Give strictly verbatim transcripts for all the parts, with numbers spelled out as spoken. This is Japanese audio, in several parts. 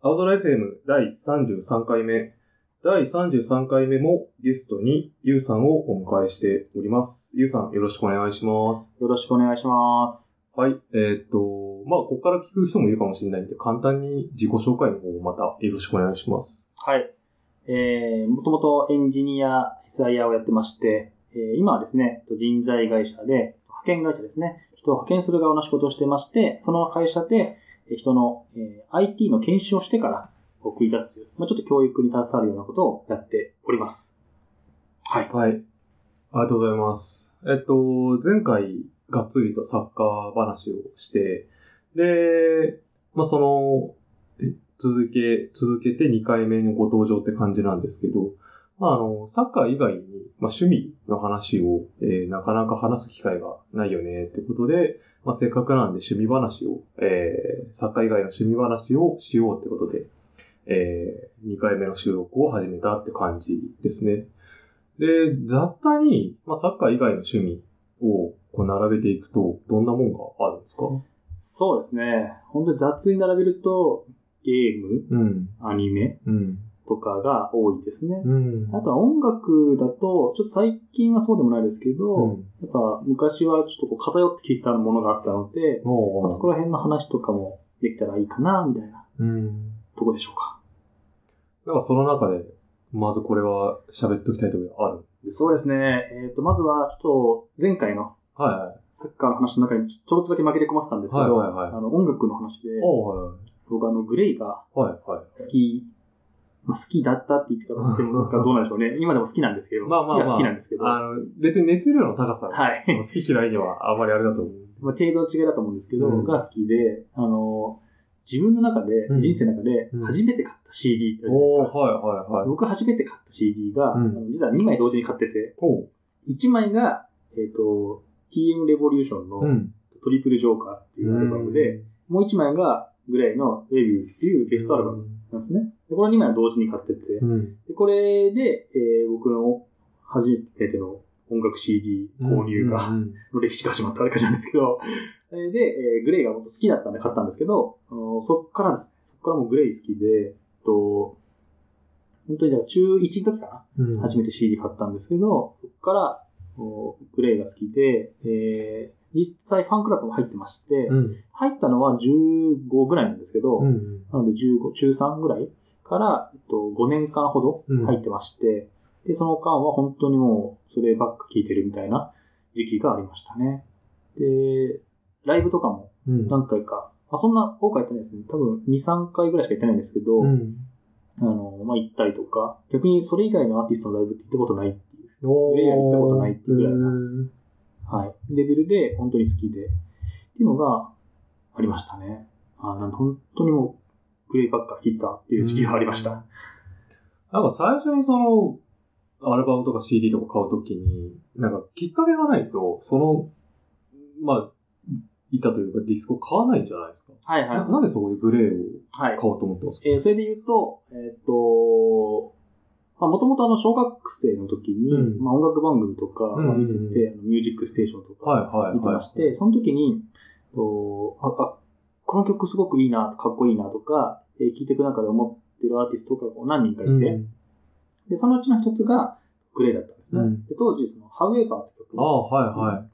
青空 エフエム だいさんじゅうさんかいめ。だいさんじゅうさんかいめもゲストにゆうさんをお迎えしております。ゆうさん、よろしくお願いします。 よろしくお願いします。 はい。えー、っと、まあ、ここから聞く人もいるかもしれないんで、簡単に自己紹介の方をまたよろしくお願いします。 はい。えー、もともとエンジニア、エスアイアー をやってまして、えー、今はですね、人材会社で、派遣会社ですね、人を派遣する側の仕事をしてまして、その会社で人の、えー、アイティー の研修をしてから送り出すという、まあ、ちょっと教育に携わるようなことをやっております。はい。 はい。ありがとうございます。えっと、前回、がっつりとサッカー話をして、で、まあ、その、続け、続けてにかいめのご登場って感じなんですけど、まあ、あの、サッカー以外に、まあ、趣味の話を、えー、なかなか話す機会がないよね、ってことで、まあ、せっかくなんで趣味話を、えー、サッカー以外の趣味話をしようってことで、えー、にかいめの収録を始めたって感じですね。で、雑多に、まあ、サッカー以外の趣味をこう並べていくと、どんなもんがあるんですか？ そうですね。本当に雑に並べると、ゲーム、 うん、 アニメ、 うん、 とかが多いですね。 うん、 あとは音楽だと、ちょっと最近はそうでもないですけど、うん、やっぱ昔はちょっとこう偏って聴いてたものがあったので、まあ、そこら辺の話とかもできたらいいかな、みたいな、うん、とこでしょうか。 だからその中で、まずこれは喋っておきたいところがあるんですか？ そうですね。えっと、まずはちょっと前回の、はいはい。サッカーの話の中にちょろっとだけ負けてこまってたんですけど、はいはいはい、あの音楽の話で、はいはい、僕あのグレイが好き、はいはいはいまあ、好きだったって言ってたかどうなんでしょうね。今でも好きなんですけど。まあまあまあ、好きは好きなんですけど。 あの、別に熱量の高さは、はい、好き嫌いにはあまりあれだと思う。 まあ、程度の違いだと思うんですけど、うん、が好きで、あの、自分の中で、うん、人生の中で、初めて買った シーディー ってあるじゃないですか。はいはいはい。僕初めて買った シーディー が、うん、あの実はにまい同時に買ってて、いちまいが、えっと、ティーエム レボリューションのトリプルジョーカーっていうアルバムで、うん、もういちまいがグレイのレビューっていうベストアルバムなんですね。でこのにまいは同時に買ってて、うん、でこれで、えー、僕の初めての音楽 シーディー 購入が、うんうんうん、の歴史が始まったあれかじゃないですけど、で、えー、グレイがもっと好きだったんで買ったんですけど、あのそっからですね、そっからもうグレイ好きで、と本当に中いちの時かな、うん、初めて シーディー 買ったんですけど、そっからグレイが好きで、えー、実際ファンクラブも入ってまして、うん、入ったのはじゅうごぐらいなんですけど、うん、なのでじゅうご、中さんぐらいから、えっと、ごねんかんほど入ってまして、うん、で、その間は本当にもうそればっか聴いてるみたいな時期がありましたね。で、ライブとかも何回か、うん、まあ、そんな多くはやってないですね。多分に、さんかいぐらいしか行ってないんですけど、うん、あの、まあ、行ったりとか、逆にそれ以外のアーティストのライブって行ったことないっていう、グレイは行ったことないっていうぐらいな、はい、レベルで本当に好きで、っていうのがありましたね。あなん本当にもう、グレイばっか聴いてたっていう時期がありました。 なんか最初にその、アルバムとか シーディー とか買うときに、なんかきっかけがないと、その、まあ、板というかディスクを買わないんじゃないですか。はいはい。な, なんでそこでグレーを買おうと思ったんですか？ はい、えー、それで言うと、えっ、ー、と、まあ、もともとあの、小学生の時に、うん、まあ、音楽番組とか、まあ、見てて、うん、ミュージックステーションとか見てまして、はいはいはい、その時に、とああこの曲すごくいいな、かっこいいなとか、えー、聴いていく中で思ってるアーティストが何人かいて、うん、で、そのうちの一つがグレーだったんですね。うん、で当時、その、However って曲が、はいはい、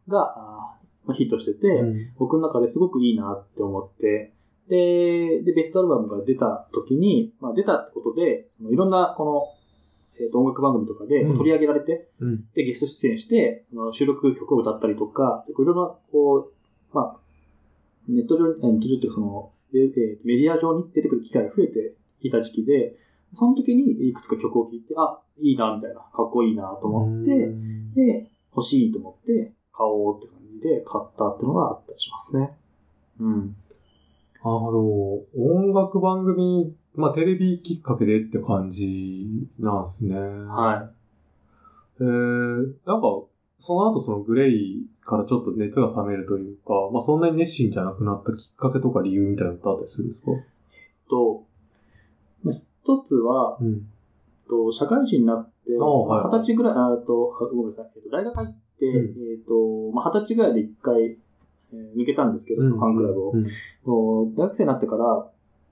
ヒットしてて、うん、僕の中ですごくいいなって思って、で、で、ベストアルバムが出た時に、まあ、出たってことで、いろんなこの、えっと、音楽番組とかで取り上げられて、うん、で、ゲスト出演して、収録曲を歌ったりとか、いろいろな、こう、まあ、ネット上、ネット上っていうかその、メディア上に出てくる機会が増えていた時期で、その時にいくつか曲を聴いて、あ、いいな、みたいな、かっこいいなと思って、で、欲しいと思って、買おうって感じで買ったっていうのがあったりしますね。うん。 なるほど。音楽番組、まあテレビきっかけでって感じなんですね。はい。えー、なんか、その後そのグレイからちょっと熱が冷めるというか、まあそんなに熱心じゃなくなったきっかけとか理由みたいなのってあったりするんですか？えっと、まあ、一つは、うん、と社会人になって、二十、はいはい、歳ぐらい、あと、ごめんなさい、えっと、大学入って、うん、えっと、まあ、二十歳ぐらいで一回、えー、抜けたんですけど、そのファンクラブを。うんうん、大学生になってから、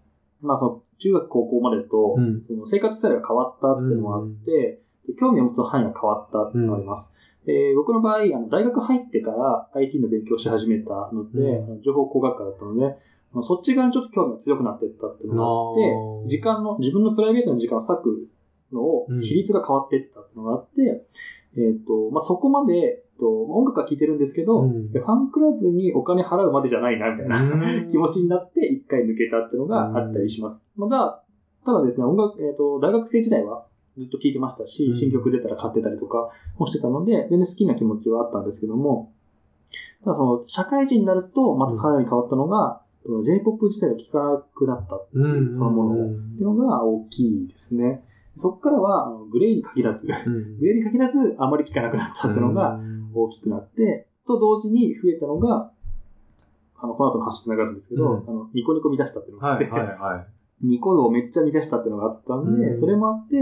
まあその中学高校までと、うん、その生活スタイルが変わったっていうのもあって、うん、興味を持つ範囲が変わったっていうのがあります。うん、えー、僕の場合、あの大学入ってから アイティー の勉強し始めたので、うん、情報工学科だったので、そっち側にちょっと興味が強くなっていったっていうのがあって、時間の、自分のプライベートの時間を割くのを、比率が変わっていったっていうのがあって、うん、えっ、ー、と、まあ、そこまで、えっと、音楽は聴いてるんですけど、うん、ファンクラブにお金払うまでじゃないな、みたいな気持ちになって一回抜けたっていうのがあったりします。まだ、ただですね、音楽、えっ、ー、と、大学生時代はずっと聴いてましたし、うん、新曲出たら買ってたりとかもしてたので、全然好きな気持ちはあったんですけども、ただその、社会人になると、またさらに変わったのが、うん、J-ポップ 自体が聴かなくなったっていう、そのものを、っていうのが大きいですね。そこからは、あのグレイに限らず、うん、グレイに限らず、あまり聴かなくなったっていうのが大きくなって、と同時に増えたのが、あの、この後の話つながるんですけど、うん、あの、ニコニコ見出したっていうのがあって、はいはいはい、ニコ動をめっちゃ見出したっていうのがあったんで、うん、それもあって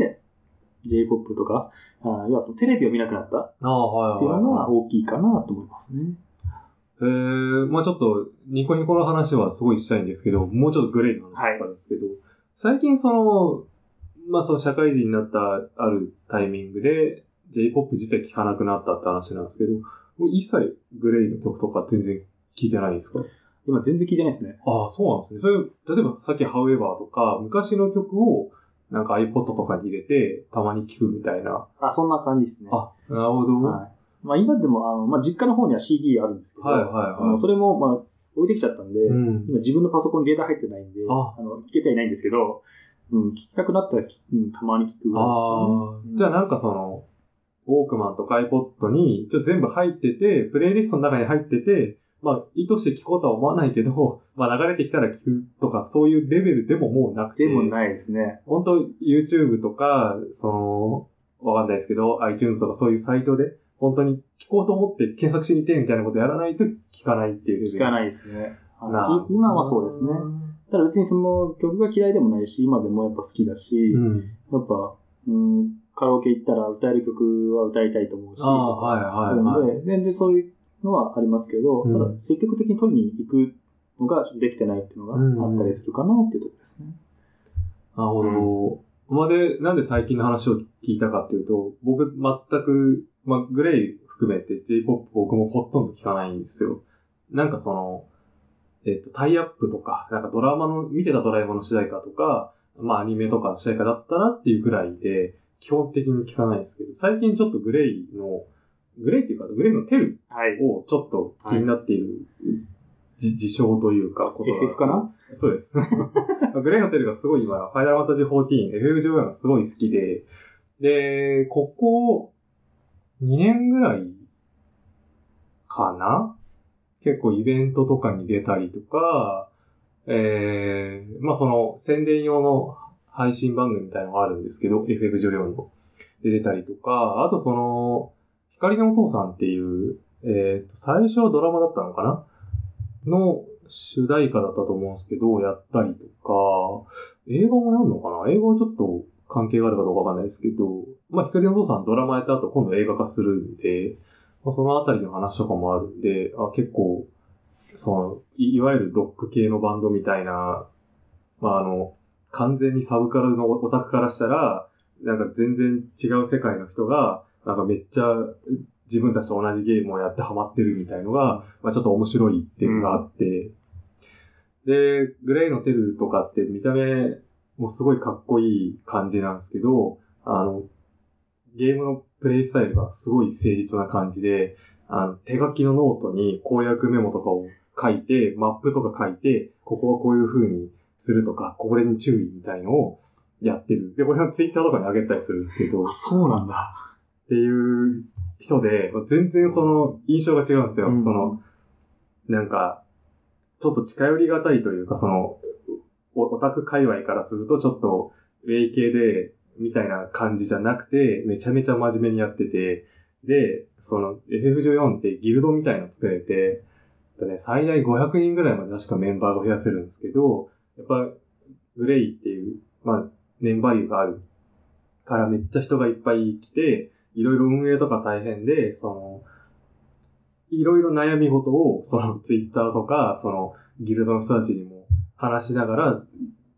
、J-ポップ とか、あ要はそのテレビを見なくなったっていうのが大きいかなと思いますね。 えー、まあちょっと、ニコニコの話はすごいしたいんですけど、もうちょっとグレーの話とかですけど、はい、最近その、まあその社会人になったあるタイミングで、J-ポップ 自体聴かなくなったって話なんですけど、もう一切グレイの曲とか全然聴いてないんですか？ 今全然聴いてないですね。 ああ、そうなんですね。それ、例えばさっき However とか、昔の曲をなんか iPod とかに入れて、たまに聴くみたいな。 あ、そんな感じですね。 あ、なるほど。 はい。まあ今でも、あの、まあ実家の方には シーディー あるんですけど、はいはいはい。あのそれも、まあ、置いてきちゃったんで、うん、今自分のパソコンにデータ入ってないんで、あ, あの、聞けてはいないんですけど、うん、聞きたくなったら、うん、たまに聞くぐらいですかね。 ああ、うん、じゃあなんかその、ウォークマンとか iPod に、ちょっと全部入ってて、プレイリストの中に入ってて、まあ、意図して聞こうとは思わないけど、まあ流れてきたら聞くとか、そういうレベルでももうなくて。 でもないですね。 本当 YouTube とか、その、わかんないですけど、iTunes とかそういうサイトで、本当に聞こうと思って検索しに行ってみたいなことやらないと聞かないっていうレベル。 聞かないですね。今はそうですね。ただ別にその曲が嫌いでもないし、今でもやっぱ好きだし、うん、やっぱ、うん、カラオケ行ったら歌える曲は歌いたいと思うし、ああ、はいはいはい。で、全然そういうのはありますけど、うん、ただ積極的に取りに行くのができてないっていうのがあったりするかなっていうところですね。 なるほど。まあ、で、なんで最近の話を聞いたかっていうと、僕全く、まあ、グレイ含めて J-ポップ 僕もほとんど聞かないんですよ。なんかその、えっと、タイアップとか、なんかドラマの、見てたドラえもんの主題歌とか、まあアニメとかの主題歌だったらっていうくらいで、基本的に聞かないんですけど、最近ちょっとグレイの、グレイっていうか、グレイのテルをちょっと気になっている、はい、事象というか、ことが。 エフエフ かな？ そうです。グレイのテルがすごい今、ファイナルファンタジーフォーティーン、エフエフじゅうよん がすごい好きで、で、ここにねんぐらいかな？結構イベントとかに出たりとか、えー、まあその宣伝用の配信番組みたいなのがあるんですけど、エフエフじゅうよん の。で出たりとか、あとその、光のお父さんっていう、えーと、最初はドラマだったのかなの主題歌だったと思うんですけど、やったりとか、映画もやるのかな映画はちょっと関係があるかどうかわかんないですけど、まあ光のお父さんドラマやった後今度映画化するんで、まあ、そのあたりの話とかもあるんで、あ結構、そのい、いわゆるロック系のバンドみたいな、まあ、あの、完全にサブカルのオタクからしたら、なんか全然違う世界の人が、なんかめっちゃ自分たちと同じゲームをやってハマってるみたいのが、まあちょっと面白いっていうのがあって、うん、で、グレイのテルとかって見た目もすごいかっこいい感じなんですけど、あの、ゲームのプレイスタイルがすごい誠実な感じで、あの、手書きのノートに攻略メモとかを書いて、マップとか書いて、ここはこういう風にするとか、これに注意みたいのをやってる。で、これはツイッターとかに上げたりするんですけど。 そうなんだ。 っていう人で、全然その印象が違うんですよ。うん、その、なんか、ちょっと近寄りがたいというか、その、オタク界隈からするとちょっと、ウェイ系で、みたいな感じじゃなくて、めちゃめちゃ真面目にやってて、で、その エフエフじゅうよん ってギルドみたいなの作れて、ね、最大ごひゃくにんぐらいまで確かメンバーが増やせるんですけど、やっぱ、グレイっていう、まあ、年バリューがあるからめっちゃ人がいっぱい来て、いろいろ運営とか大変で、その、いろいろ悩み事を、そのツイッターとか、その、ギルドの人たちにも話しながら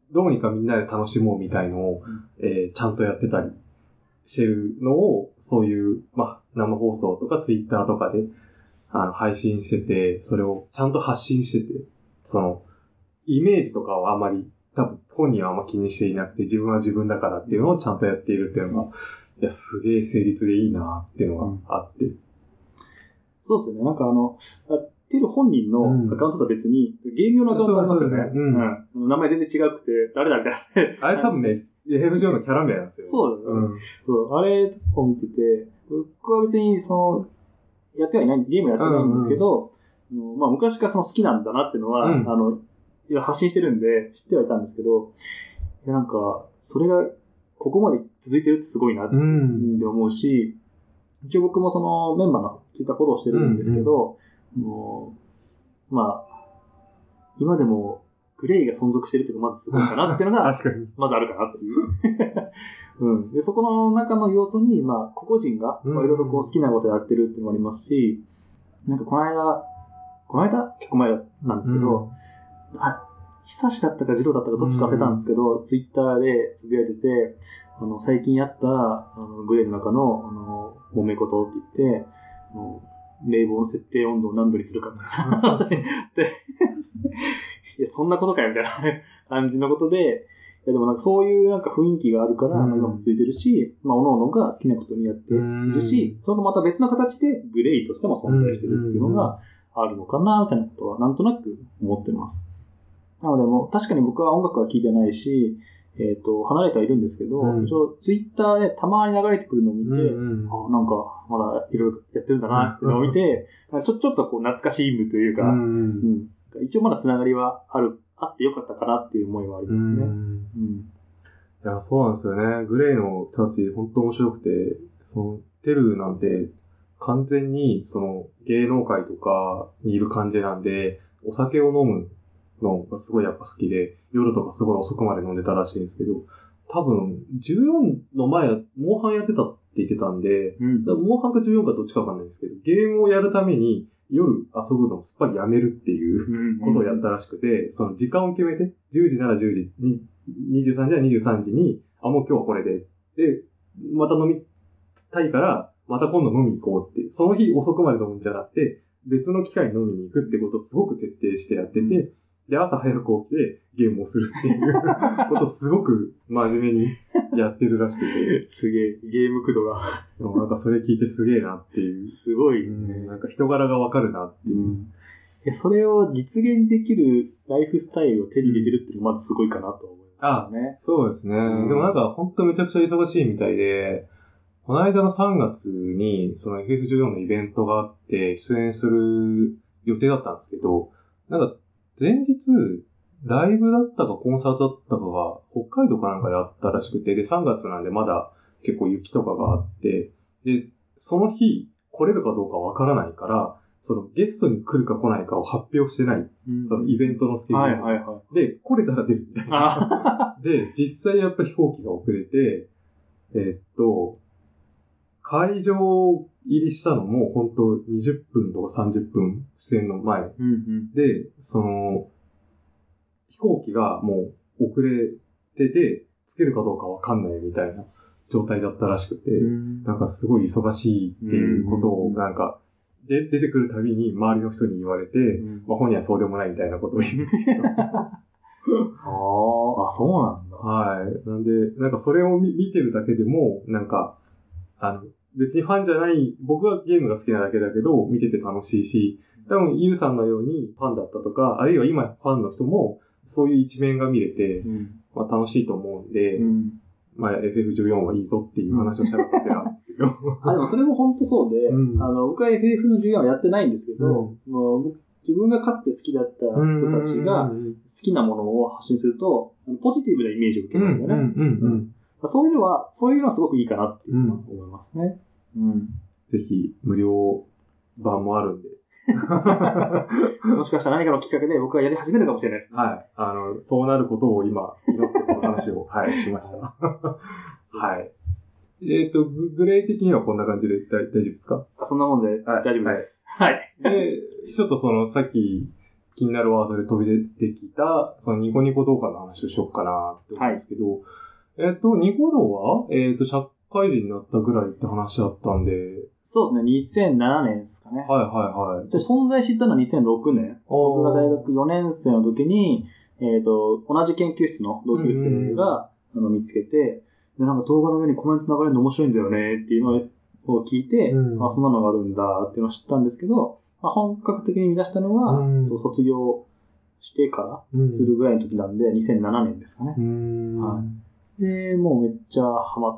どうにかみんなで楽しもうみたいのを、うんえー、ちゃんとやってたりしてるのを、そういう、まあ、生放送とかツイッターとかで、あの、配信してて、それをちゃんと発信してて、その、イメージとかをあまり、多分本人はあんま気にしていなくて、自分は自分だからっていうのをちゃんとやっているっていうのが、いや、すげえ成立でいいなっていうのがあって。うん、 そうですよね。なんかあの、やってる本人のアカウントとは別に、うん、ゲーム用のアカウントありますよね。うん。うん、名前全然違くて、誰だみたいな。 あれ多分ね、エフエフジーオー のキャラ名なんですよ。 そうだね。うん、そうあれを見てて、僕は別にその、やってはいない、ゲームやってないんですけど、うんうん、まあ昔からその好きなんだなっていうのは、うん、あの、発信してるんで知ってはいたんですけど、いやなんか、それがここまで続いてるってすごいなって思うし、うん、一応僕もそのメンバーのツイッターフォローしてるんですけど、うんうん、もうまあ、今でもグレイが存続してるっていうのがまずすごいかなっていうのが、 確かにまずあるかなっていう。うん、でそこの中の要素に、まあ、個々人がいろいろこう好きなことやってるっていうのもありますし、なんかこの間、この間結構前なんですけど、うん、あ、久しだったかジローだったかどっちか忘れたんですけど、うん、ツイッターでつぶやいてて、あの、最近やった、あの、グレーの中の、あの、揉め事って言って、あの冷房の設定温度を何度にするかみたいな。で、いや、そんなことかよみたいな感じのことで、いやでもなんかそういうなんか雰囲気があるから、今も続いてるし、まあ、各々が好きなことにやっているし、そのまた別の形でグレイとしても存在してるっていうのがあるのかな、みたいなことはなんとなく思ってます。なのでもう確かに僕は音楽は聴いてないし、えっと、離れてはいるんですけど、うん、ツイッターでたまに流れてくるのを見て、うんうん、あなんかまだいろいろやってるんだなっていうのを見て、ちょ、ちょっとこう懐かしい部というか、うんうんうん、一応まだつながりはある、あってよかったかなっていう思いはありますね。うんうん、 いや、そうなんですよね。グレイの人たち本当面白くて、その、テルなんて完全にその芸能界とかにいる感じなんで、お酒を飲むのがすごいやっぱ好きで、夜とかすごい遅くまで飲んでたらしいんですけど、多分、じゅうよんの前、モンハンやってたって言ってたんで、うん、モンハンかじゅうよんかどっちかわかんないんですけど、ゲームをやるために夜遊ぶのをすっぱりやめるっていうことをやったらしくて、うんうん、その時間を決めて、じゅうじならじゅうじに、にじゅうさんじならにじゅうさんじに、あ、もう今日はこれで、で、また飲みたいから、また今度飲みに行こうっていう、その日遅くまで飲むんじゃなくて、別の機会に飲みに行くってことをすごく徹底してやってて、うんで、朝早く起きてゲームをするっていうことをすごく真面目にやってるらしくて。 すげえ、ゲーム駆動が。 でもなんかそれ聞いてすげえなっていう。 すごい、 ね、うん。なんか人柄がわかるなっていう、うん。 それを実現できるライフスタイルを手に入れてるっていうのがまずすごいかなと思いますね。 あ、そうですね。うん、でもなんかほんとめちゃくちゃ忙しいみたいで、この間のさんがつにその エフエフジーオー のイベントがあって出演する予定だったんですけど、なんか前日、ライブだったかコンサートだったかが北海道かなんかであったらしくて、で、さんがつなんでまだ結構雪とかがあって、で、その日来れるかどうかわからないから、そのゲストに来るか来ないかを発表してない、うん、そのイベントのスケジュール、はいはいはい、で、来れたら出るみたいな。で、実際やっぱ飛行機が遅れて、えー、っと、会場入りしたのも本当にじゅっぷんとかさんじゅっぷん出演の前、うんうん、で、その、飛行機がもう遅れてて、つけるかどうかわかんないみたいな状態だったらしくて、なんかすごい忙しいっていうことをなんか、で、出てくるたびに周りの人に言われて、まあ本人はそうでもないみたいなことを言うんですけど。ああ、そうなんだ。 はい。なんで、なんかそれを見てるだけでも、なんか、あの、別にファンじゃない、僕はゲームが好きなだけだけど、見てて楽しいし、多分、ユウさんのようにファンだったとか、あるいは今ファンの人も、そういう一面が見れて、うん、まあ楽しいと思うんで、うん、まあ エフエフジーオー はいいぞっていう話をしたかったわけなんですけど。 あ、でもそれも本当そうで、うん、あの、僕は エフエフ のじゅうよんはやってないんですけど、うん、もう自分がかつて好きだった人たちが好きなものを発信すると、ポジティブなイメージを受けますよね。そういうのは、そういうのはすごくいいかなっていうのは思いますね。うん、 ぜひ、無料版もあるんで。 もしかしたら何かのきっかけで僕はやり始めるかもしれないです、 ね。はい。あの、そうなることを今、祈ってこの話を、はい、しました。はい。えっ、ー、と、グレイ的にはこんな感じで大丈夫ですか？ あ、そんなもんで大丈夫です。はい。 はい、で、ちょっとその、さっき気になるワードで飛び出てきた、そのニコニコ動画の話をしようかなって思うんですけど、はい、えっと、ニコ動は、えっと、社会人になったぐらいって話だったんで。 そうですね、にせんななねんですかね。 はいはいはい。 で存在知ったのはにせんろくねん。僕が大学よねん生の時に、えっと、同じ研究室の同級生が、あの見つけて、で、なんか動画の上にコメント流れるの面白いんだよねっていうのを聞いて、うん、あ、そんなのがあるんだっていうのを知ったんですけど、まあ、本格的に見出したのは、うん、卒業してからするぐらいの時なんで、うん、にせんななねんですかね。はい。で、もうめっちゃハマって、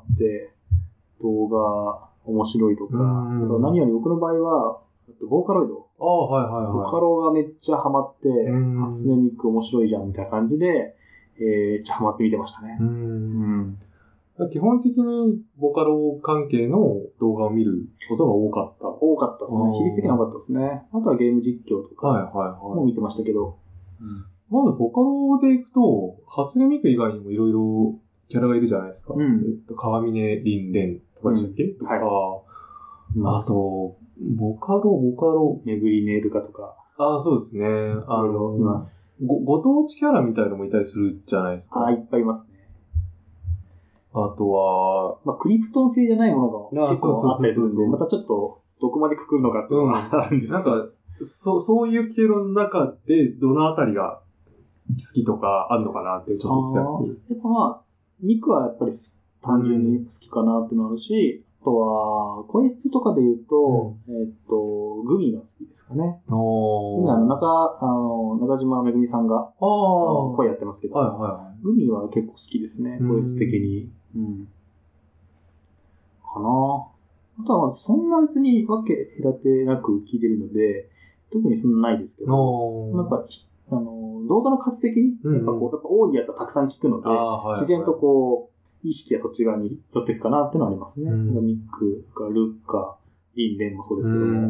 動画面白いとか、あと何より僕の場合は、ボーカロイド。 ああ、はいはいはい。 ボカロがめっちゃハマって、初音ミク面白いじゃんみたいな感じで、えー、めっちゃハマって見てましたね。うんうん、基本的にボカロ関係の動画を見ることが多かった。 多かったですね。比率的に多かったですね。あとはゲーム実況とかも見てましたけど。はいはいはい、まずボカロでいくと、初音ミク以外にもいろいろキャラがいるじゃないですか。うん、えっと、川峰凛蓮とかでしたっけ、うん、とか、はい、あと、ボカロ、ボカロ。 めぐりねるかとか。 ああ、そうですね。あの、 います。 ご、ご当地キャラみたいなのもいたりするじゃないですか。 ああ、いっぱいいますね。 あとは、 まあ、クリプトン製じゃないものが結構あったりするんで、またちょっと、どこまでくくるのかっていうのがあるんですけど、うん。なんか、 そ、そういう経路の中で、どのあたりが好きとかあるのかなってちょっと聞きたい。 やっぱまあ、ミクはやっぱり単純に好きかなっていうのあるし、あとは、声質とかで言うと、うん、えっと、グミが好きですかね。グミはあの、中、あの、中島めぐみさんが、声やってますけど、はいはい、グミは結構好きですね、声質的に。うん。かな。あとは、そんな別に分け隔てなく聞いてるので、特にそんなないですけど、やっぱ、あの、動画の数的に、やっぱこう、やっぱ多いやつはたくさん聞くので、はいはい、自然とこう、意識がそっち側に寄っていくかなっていうのはありますね。うん、ミックかルッカ、リンレンもそうですけども。うんうん、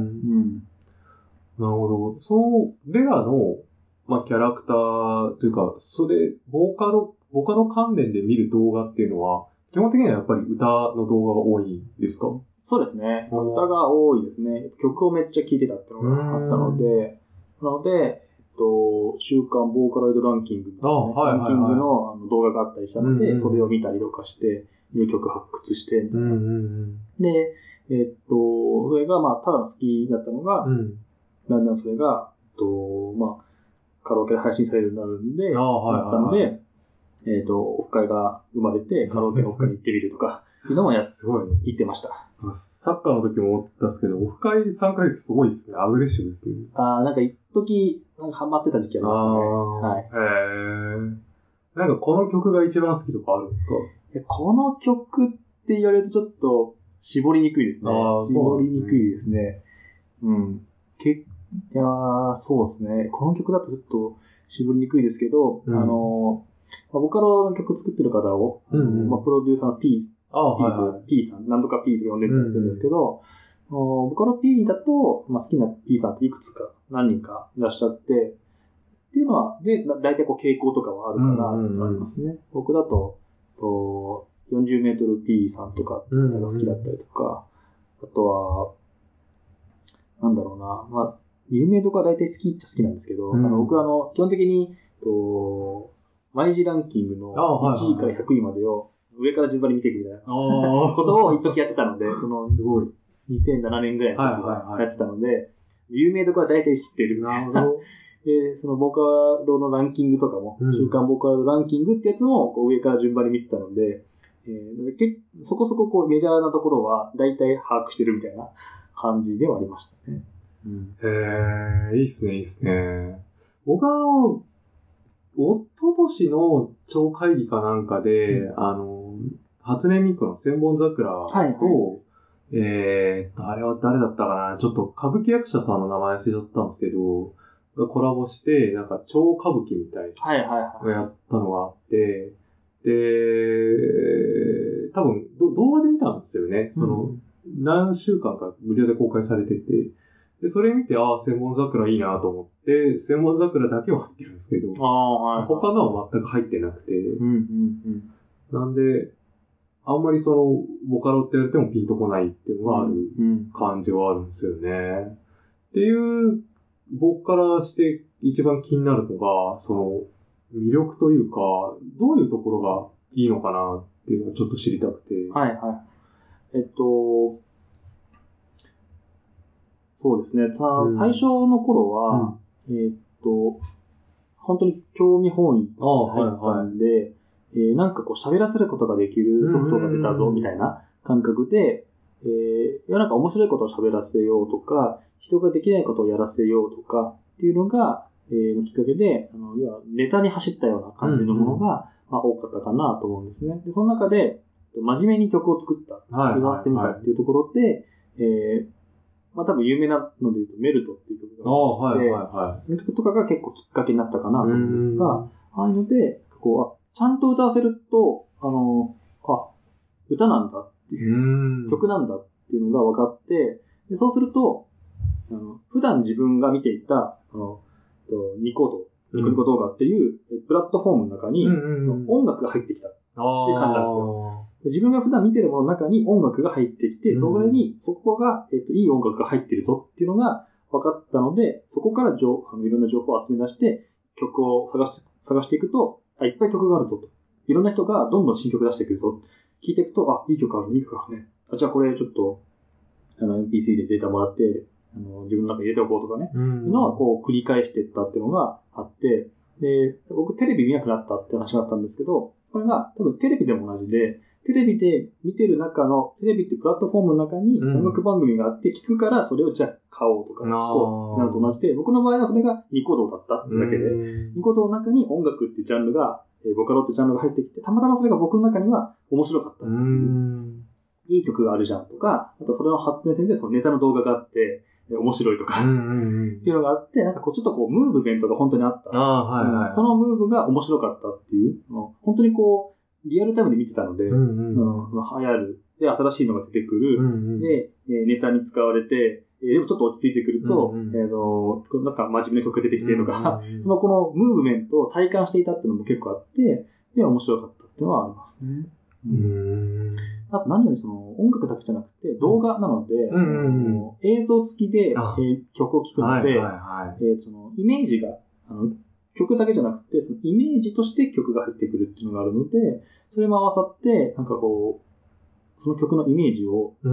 なるほど。そう、レアの、まあ、キャラクターというか、それ、ボーカロ、ボカロ関連で見る動画っていうのは、基本的にはやっぱり歌の動画が多いですか？ そうですね。歌が多いですね。曲をめっちゃ聴いてたっていうのがあったので、なので、と、週刊ボーカロイドランキングみたいな、ねはいはいはい、ランキング の, あの動画があったりしたので、うんうん、それを見たりとかして、いい曲発掘して、みたいな。うんうんうん、で、えー、っと、それがまあ、ただの好きだったのが、うん、だんだんそれが、えっと、まあ、カラオケで配信されるようになるんで、あはいはいはい、ったので、えー、っと、オフ会が生まれて、カラオケのオフ会に行ってみるとか、いうのもやすごい言ってました。 サッカーの時も思ったんですけど、オフ会参加率すごいですね。アグレッシブですね。 ああ、なんか一時なんかハマってた時期ありましたね。はい。へー。なんかこの曲が一番好きとかあるんですか？ いやこの曲って言われるとちょっと絞りにくいですね。ああ、絞りにくいですね。うん。けいやー、そうですね。この曲だとちょっと絞りにくいですけど、うん、あの、まあ、ボカロの曲作ってる方を、うんうんまあ、プロデューサーの P、あはいはい、P さん、なんとか P と呼んでたりするんですけど、うんうん、ボカロ P だと、まあ、好きな P さんっていくつか何人かいらっしゃって、っていうのは、で、だいたいこう傾向とかはあるかなと思いますね。うんうんうん、僕だと、とよんじゅうメートル P さんとかが好きだったりとか、うんうん、あとは、なんだろうな、まあ、有名度が大体好きっちゃ好きなんですけど、うん、あの僕はあの、基本的に、と毎時ランキングのいちいからひゃくいまでを上から順番に見ていくみたいなことを一時やってたので、その、すごい、にせんななねんぐらいの時はやってたので、はいはいはい、有名度が大体知ってる。なるほど。で、そのボカロのランキングとかも、うん、週刊ボカロランキングってやつもこう上から順番に見てたので、えー、けそこそここうメジャーなところは大体把握してるみたいな感じではありましたね。 うん、へー、いいっすね、いいっすね。僕はあの、おととしの超会議かなんかで、うん、あの、初音ミクの千本桜と、はいはい、えーっと、あれは誰だったかな、ちょっと歌舞伎役者さんの名前忘れちゃったんですけど、がコラボして、なんか超歌舞伎みたいなのをやったのがあって、で、多分動画で見たんですよね。その、うん、何週間か無料で公開されてて、で、それ見て、ああ、千本桜いいなと思って、千本桜だけは入ってるんですけど、あ、はいはい、他のは全く入ってなくて、うんうんうん、なんで、あんまりその、ボカロって言われてもピンとこないっていうのがある感じはあるんですよね。うんうん、っていう、僕からして一番気になるのが、その、魅力というか、どういうところがいいのかなっていうのをちょっと知りたくて。 はいはい。えっと、そうですね。さ、うん、最初の頃は、うん、えっと、本当に興味本位に入ったんで、はいはい、えー、なんかこう喋らせることができるソフトが出たぞみたいな感覚で、えー、いやなんか面白いことを喋らせようとか、人ができないことをやらせようとかっていうのが、えー、きっかけで、あの、要はネタに走ったような感じのものが、まあ、多かったかなと思うんですね。で、その中で、真面目に曲を作った、歌わせてみたっていうところで、えー、まあ多分有名なので言うとメルトっていう曲があって、はいはいはい、その曲とかが結構きっかけになったかなと思うんですが、ああいうので、こう、ちゃんと歌わせると、あの、あ、歌なんだっていう、曲なんだっていうのが分かって、でそうすると、あの普段自分が見ていた、あのニコ動、ニコニコ動画っていうプラットフォームの中に音楽が入ってきたっていう感じなんですよ。自分が普段見てるものの中に音楽が入ってきて、そこに、そこが、えっと、いい音楽が入ってるぞっていうのが分かったので、そこから情あのいろんな情報を集め出して、曲を探し探していくと、あ、いっぱい曲があるぞと。いろんな人がどんどん新曲出してくるぞ。聞いていくと、あ、いい曲あるね、いい曲あるね。あ、じゃあこれちょっと、あの、エムピースリー でデータもらって、あの、自分の中に入れておこうとかね。うん、いうのは、こう、繰り返していったっていうのがあって、で、僕テレビ見なくなったって話があったんですけど、これが多分テレビでも同じで、テレビで見てる中の、テレビっていうプラットフォームの中に音楽番組があって、聞くからそれをじゃあ買おうとか聞こうってなると同じで、僕の場合はそれがニコ動だったってだけで、ニコ動の中に音楽っていうジャンルが、ボカロってジャンルが入ってきて、たまたまそれが僕の中には面白かったっていう。いい曲があるじゃんとか、あとそれの発展線でそのネタの動画があって、面白いとか、っていうのがあって、なんかこうちょっとこうムーブメントが本当にあった。あ、はいはいはい、そのムーブが面白かったっていう、本当にこう、リアルタイムで見てたので、うんうん、その流行る、で、新しいのが出てくる、うんうん、で、ネタに使われて、でもちょっと落ち着いてくると、うんうん、えー、のなんか真面目な曲出てきてとか、うんうん、そのこのムーブメントを体感していたっていうのも結構あって、で、面白かったっていうのはありますね。うん、あと何よりその音楽だけじゃなくて動画なので、うんうんうん、映像付きで、えー、曲を聴くので、はいはいはいえー、そのイメージがあの曲だけじゃなくてそのイメージとして曲が入ってくるっていうのがあるので、それも合わさってなんかこうその曲のイメージを、うん、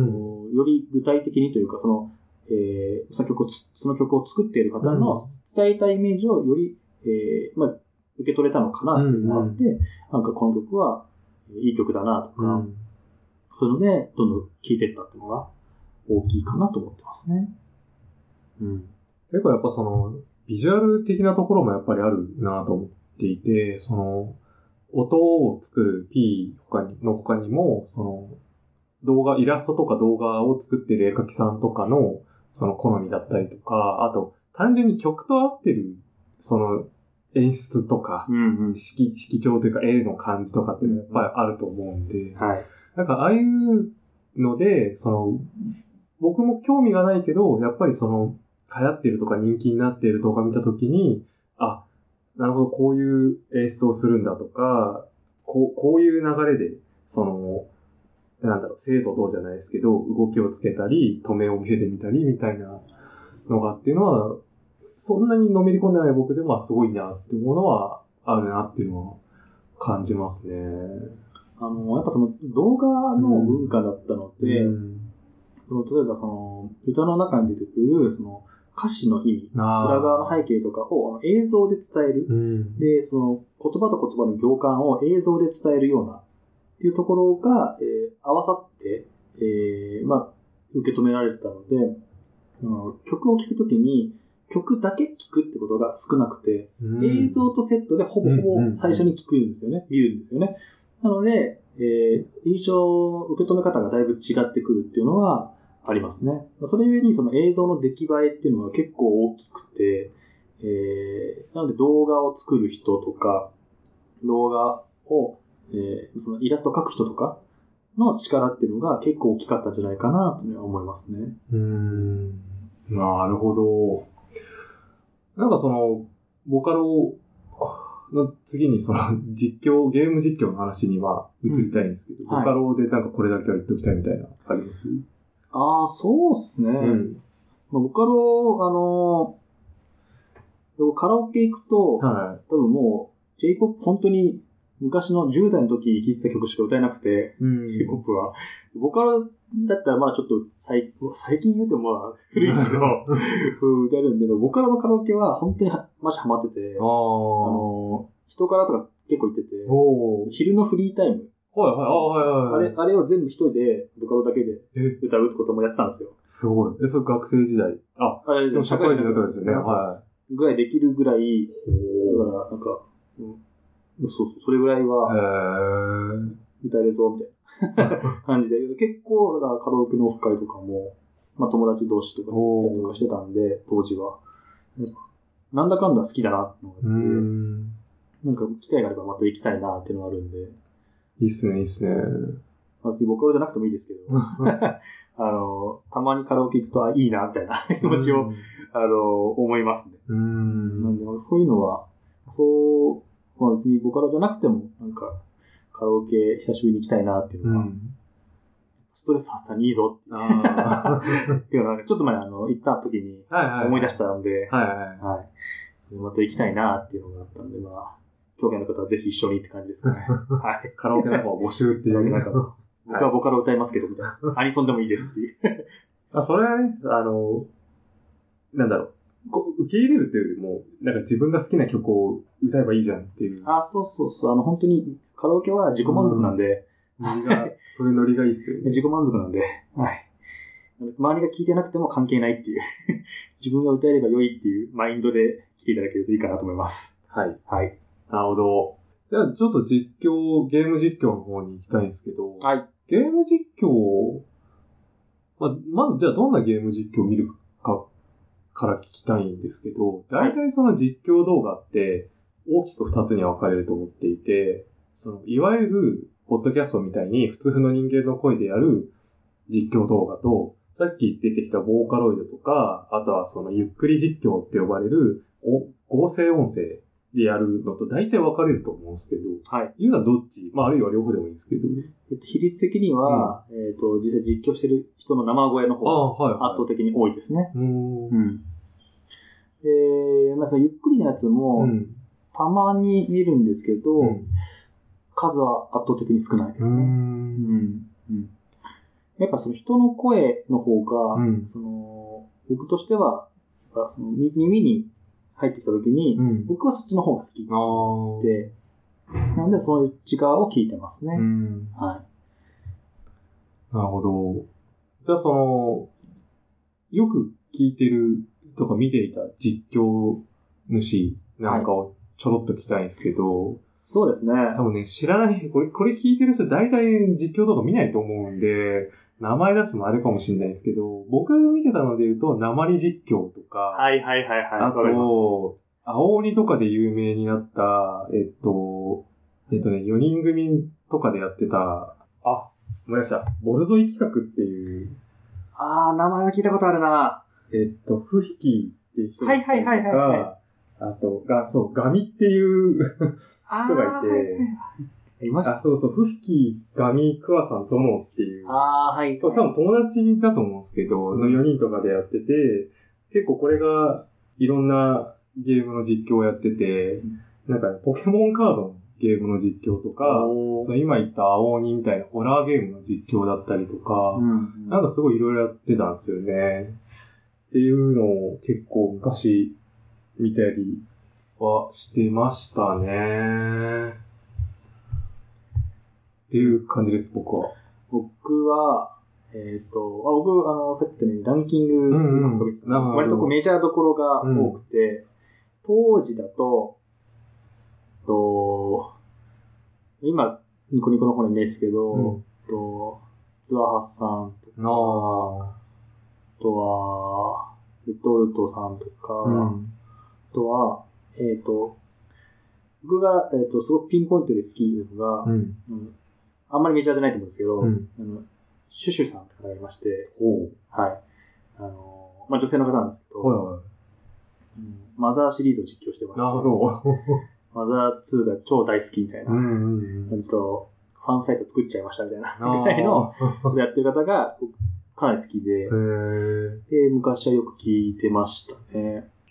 より具体的にというかその、えー、その曲をその曲を作っている方の伝えたいイメージをより、えーまあ、受け取れたのかなっていうのがあって、うんうん、なんかこの曲はいい曲だなとか、うん、そういうのでどんどん聴いていったっていうのが大きいかなと思ってますね。 うん。結構やっぱそのビジュアル的なところもやっぱりあるなと思っていて、その音を作る P 他にの他にもその動画、イラストとか動画を作ってる絵描きさんとかのその好みだったりとか、あと単純に曲と合ってるその演出とか、うんうん、色, 色調というか絵の感じとかっていうのはやっぱりあると思うんで、うんはい、なんかああいうので、その、僕も興味がないけど、やっぱりその、流行ってるとか人気になっている動画見たときに、あ、なるほど、こういう演出をするんだとか、こう、こういう流れで、その、なんだろう、精度どうじゃないですけど、動きをつけたり、止めを見せてみたりみたいなのがっていうのは、そんなにのめり込んでない僕でもすごいなっていうものはあるなっていうのは感じますね。 あの、やっぱその動画の文化だったので、うん、その例えばその歌の中に出てくるその歌詞の意味、裏側の背景とかを映像で伝える、うん。で、その言葉と言葉の行間を映像で伝えるようなっていうところが、えー、合わさって、えー、まあ、受け止められてたので、うん、曲を聴くときに曲だけ聴くってことが少なくて、うん、映像とセットでほぼほぼ最初に聴くんですよね、見るんですよね。なので、えー、印象、受け止め方がだいぶ違ってくるっていうのはありますね。それゆえにその映像の出来栄えっていうのが結構大きくて、えー、なので動画を作る人とか、動画を、えー、そのイラストを描く人とかの力っていうのが結構大きかったんじゃないかなと思いますね。 うーん。なるほど。なんかその、ボカロの次にその実況、ゲーム実況の話には移りたいんですけど、うんはい、ボカロでなんかこれだけは言っておきたいみたいな、あります？ ああ、そうっすね。うん、ボカロ、あの、 カラオケ行くと、はい、多分もう J-ポップ 本当に昔のじゅう代の時に聴いてた曲しか歌えなくて、うん、J-ポップ は。ボカロだったらまあちょっと最最近言うてもまあ古いですけど、歌えるんで、ボカロのカラオケは本当にマジハマってて、あの人からとか結構言ってて、昼のフリータイム、 はいはい、あ、はいはい。 あれ、あれを全部一人で、ボカロだけで歌うってこともやってたんですよ。 すごい。え、それ学生時代。あ、あれでも社会人の時ですよね。はい。 ぐらいできるぐらい、だから、なんか、うん、そうそう、それぐらいは、歌えるぞ、みたいな感じで。結構、だからカラオケのオフ会とかも、まあ友達同士とかで行ったりとかしてたんで、当時は。なんだかんだ好きだなってのがあって、なんか機会があればまた行きたいなっていうのがあるんで、 いいっすね、いいっすね。 ボカロじゃなくてもいいですけど、あの、たまにカラオケ行くと、あ、いいな、みたいな気持ちを、あの、思いますね。うん。なんで、そういうのは、そう、まあ別にボカロじゃなくても、なんか、カラオケ久しぶりに行きたいなっていうのは、うん、ストレス発散にいいぞって。あっていうのは、ちょっと前、あの、行った時に思い出したんで、はいはいはい。はい。また行きたいなっていうのがあったんで、まあ、興味ある方はぜひ一緒にって感じですかね。はい。 カラオケ仲間募集っていう。 僕はボカロ歌いますけど、みたいな。アニソンでもいいですっていう。 あ、それはね、あの、なんだろう。こう受け入れるっていうよりも、なんか自分が好きな曲を歌えばいいじゃんっていう。 あ、そうそうそう。あの、本当にカラオケは自己満足なんで。 ノリが、そういうノリがいいっすよね。 自己満足なんで。はい。周りが聞いてなくても関係ないっていう。自分が歌えれば良いっていうマインドで来ていただけるといいかなと思います。 はい。 はい。 なるほど。じゃあ、ちょっと実況、ゲーム実況の方に行きたいんですけど、 はい。 ゲーム実況、まあ、まずじゃあどんなゲーム実況を見るかから聞きたいんですけど、大体その実況動画って大きく二つに分かれると思っていて、その、いわゆる、ポッドキャストみたいに普通の人間の声でやる実況動画と、さっき出てきたボーカロイドとか、あとはそのゆっくり実況って呼ばれる合成音声でやるのと大体分かれると思うんですけど、 はい。 いうのはどっち？まあ、あるいは両方でもいいですけど。 えっと、比率的には、うん、えっと、実際実況してる人の生声の方が圧倒的に多いですね。 うん。 うん。で、まあ、そのゆっくりなやつも、たまに見るんですけど、うん、数は圧倒的に少ないですね。うん。うん。やっぱその人の声の方が、うん、その、僕としては、やっぱその耳に入ってきたときに、うん、僕はそっちの方が好きで、なのでその内側を聞いてますね。うん、はい。 なるほど。じゃあその、よく聞いてるとか見ていた実況主なんかをちょろっと聞きたいんですけど、はい、 そうですね。 多分ね、知らない、これ、これ聞いてる人大体実況動画見ないと思うんで、名前出してもあれかもしれないですけど、僕見てたので言うと、鉛実況とか、 はいはいはいはい。 あと、青鬼とかで有名になった、えっと、えっとね、よにん組とかでやってた、あ、思い出した。ボルゾイ企画っていう。 あー、名前は聞いたことあるな。 えっと、フヒキっていう人はいはいはいはい、はい。 あと、が、そう、ガミっていう人がいて、 いました。 あ、そうそう、フヒキ、ガミ、クワさん、ゾノっていう。 ああ、はい。 多分友達だと思うんですけど、のよにんとかでやってて、結構これがいろんなゲームの実況をやってて、なんか、ね、ポケモンカードのゲームの実況とか、その今言った青鬼みたいなホラーゲームの実況だったりとか、うん、なんかすごいいろいろやってたんですよね。っていうのを結構昔見たりはしてましたね。っていう感じです、僕は。 僕は、えっ、ー、と、あ僕、あの、さっき言ったようにランキング、うんうん、割とこうメジャーどころが多くて、うん、当時だと、と、今、ニコニコの方にいないですけど、うん、とツアーハスさんとか、あとは、レッドオルトさんとか、うん、あとは、えっ、ー、と、僕が、えっ、ー、と、すごくピンポイントで好きなのが、うんうんあんまりメジャーじゃないと思うんですけど、うん、あのシュシュさんって方がいまして、 ほうはい。あの、まあ、女性の方なんですけど、はいはいうん、マザーシリーズを実況してまして、 ああ、そう。 マザーツーが超大好きみたいな感じと、ファンサイト作っちゃいましたみたいなぐらいのやってる方がかなり好きで、で、昔はよく聞いてましたね。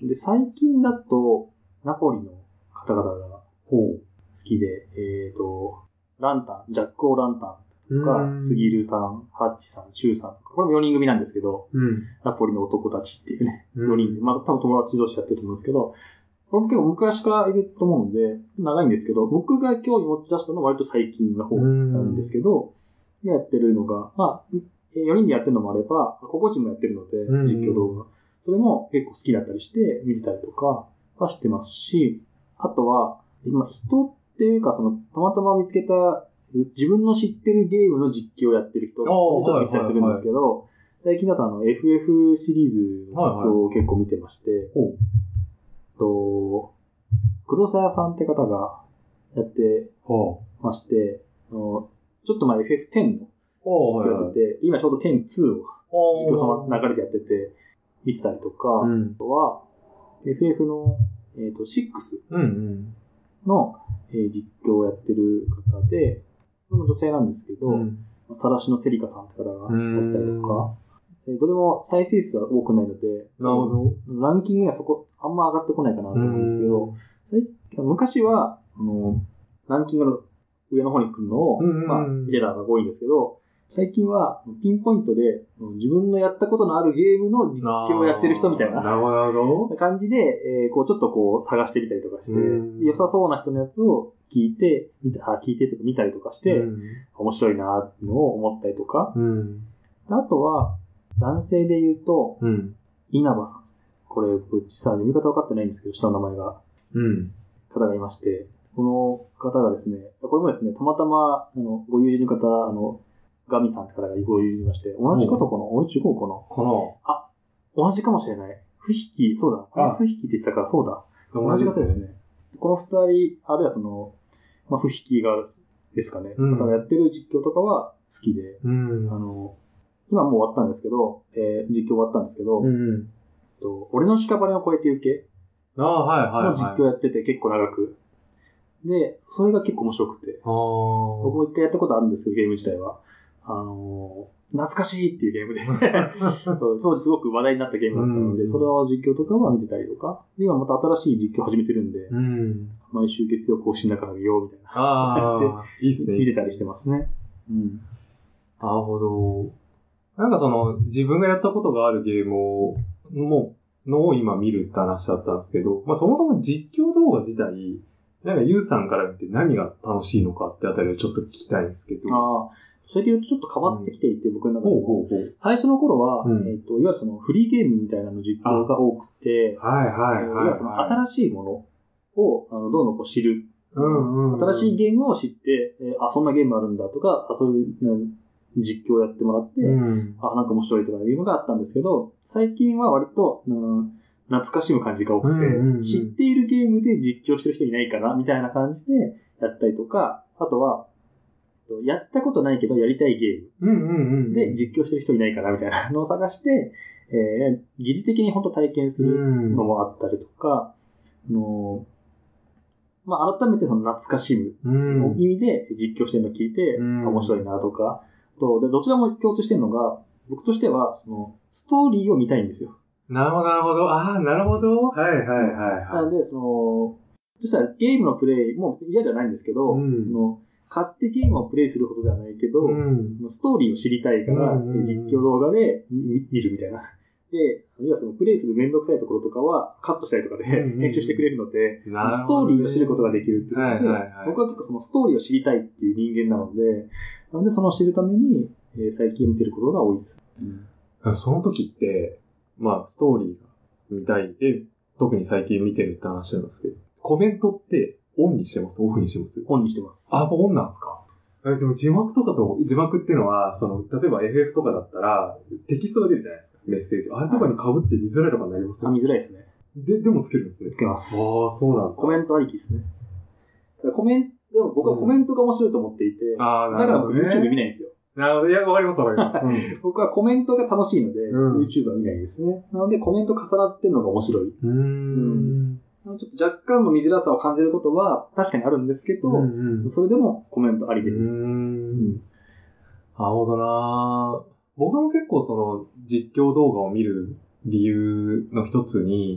で、最近だと、ナポリの方々が好きで、えっと、ランタン、ジャック・オー・ランタンとか、スギルさん、ハッチさん、シュウさんとか、これもよにん組なんですけど、 うん、 ナポリの男たちっていうね、よにんで、まあ多分友達同士やってると思うんですけど、これも結構昔からいると思うので、長いんですけど、僕が興味持ち出したのは割と最近の方なんですけど、やってるのが、まあ、よにんでやってるのもあれば、個々人もやってるので、実況動画。それも結構好きだったりして、見てたりとかはしてますし、あとは、今人っていうか、その、たまたま見つけた、自分の知ってるゲームの実況をやってる人、ちょっと見てたりするんですけど、最近だとあの、エフエフ シリーズの実況を結構見てまして、はいはい、と、黒沢さんって方がやってまして、ちょっと前 エフエフテン の実況やってて、はいはい、今ちょうどテンツーを実況その流れでやってて、見てたりとか、うん、あとは エフエフ の、えーと、シックスの、うんうんえー、実況をやってる方で、これも女性なんですけど、うん、さらしのセリカさんって方がやってたりとか、どれも再生数は多くないので、 なるほど。 ランキングにはそこ、あんま上がってこないかなと思うんですけど、昔は、あの、ランキングの上の方に来るのを、まあ、見てたのが多いんですけど、最近はピンポイントで自分のやったことのあるゲームの実況をやってる人みたいな感じで、えー、こうちょっとこう探してみたりとかして、良さそうな人のやつを聞いて、見た、聞いてとか見たりとかして、面白いなっていうのを思ったりとか、あとは、男性で言うと、うん、稲葉さんですね。これ、実際読み方分かってないんですけど、下の名前が。うん。方がいまして、この方がですね、これもですね、たまたま、あの、ご友人の方、あの、ガミさんって方がご友人いまして、同じ方かな俺違うかなかなあ、同じかもしれない。不引き、そうだ。あ、不引きって言ってたから、そうだ。同じ方ですね。この二人、あるいはその、まあ、不引きがですかね。うん、方がやってる実況とかは好きで、うん、あの、今もう終わったんですけど、えー、実況終わったんですけど、うん、と俺の屍を越えてゆけの実況やってて結構長く。で、それが結構面白くて。僕も一回やったことあるんですけど、ゲーム自体は。あのー、懐かしいっていうゲームで当時すごく話題になったゲームだったので、うん、それは実況とかは見てたりとか、今また新しい実況始めてるんで、うん、毎週月曜更新だから見ようみたいな。 ああ、いいですね。 見てたりしてますね。うん。 なるほど。なんかその、自分がやったことがあるゲームを、もう、のを今見るって話だったんですけど、まあそもそも実況動画自体、なんかユウさんから見て何が楽しいのかってあたりをちょっと聞きたいんですけど。 ああ、それで言うとちょっと変わってきていて、うん、僕の中でも。ほうほうほう最初の頃は、うん、えっと、いわゆるそのフリーゲームみたいなの実況が多くて、 はいはいはい、はい。いわゆるその新しいものを、あの、どんどんこう知る。うんうんうん、新しいゲームを知って、えー、あ、そんなゲームあるんだとか、あそういう、うん実況をやってもらって、うん、あ、なんか面白いとかいうのがあったんですけど、最近は割と、うん、懐かしむ感じが多くて、うんうんうん、知っているゲームで実況してる人いないかなみたいな感じでやったりとか、あとは、やったことないけどやりたいゲームで実況してる人いないかなみたいなのを探して、えー、疑似的に本当体験するのもあったりとか、うん、あのまあ、改めてその懐かしむの意味で実況してるのを聞いて、うん、面白いなとか、とでどちらも共通してるのが、僕としてはそのストーリーを見たいんですよ。 なるほど、なるほど。ああ、なるほど。はいはいはい、はい。 なので、その、そしたらゲームのプレイも嫌じゃないんですけど、うん、の買ってゲームをプレイするほどではないけど、うん、ストーリーを知りたいから、うんうんうん、実況動画で見るみたいな。で、要はそのプレイするめんどくさいところとかはカットしたりとかで編集してくれるので、うんうん、ストーリーを知ることができるっていうことで、はいはいはい、僕は結構そのストーリーを知りたいっていう人間なので、なのでその知るために、えー、最近見てることが多いです。 うん、その時って、まあストーリーが見たいで、特に最近見てるって話なんですけど、コメントってオンにしてます？オフにしてます？ オンにしてます。 あ、オンなんですか？え、でも字幕とかと、字幕っていうのは、その、例えば エフエフ とかだったら、テキストが出るじゃないですか、メッセージ。あれとかに被って見づらいとかになります？ あ、見づらいですね。 で、でもつけるんですね。 つけます。 ああ、そうなんだ。 コメントありきですね。コメント、でも僕はコメントが面白いと思っていて、うん、あなるほどね、だから僕 YouTube 見ないんですよ。 なるほど。いや、わかります、わかります。うん、 僕はコメントが楽しいので、うん、YouTube は見ないですね。なのでコメント重なってるのが面白い。うーんうんちょっと若干の見づらさを感じることは確かにあるんですけど、うんうん、それでもコメントありで見る。うーん、うん、 なるほどな。僕も結構その実況動画を見る理由の一つに、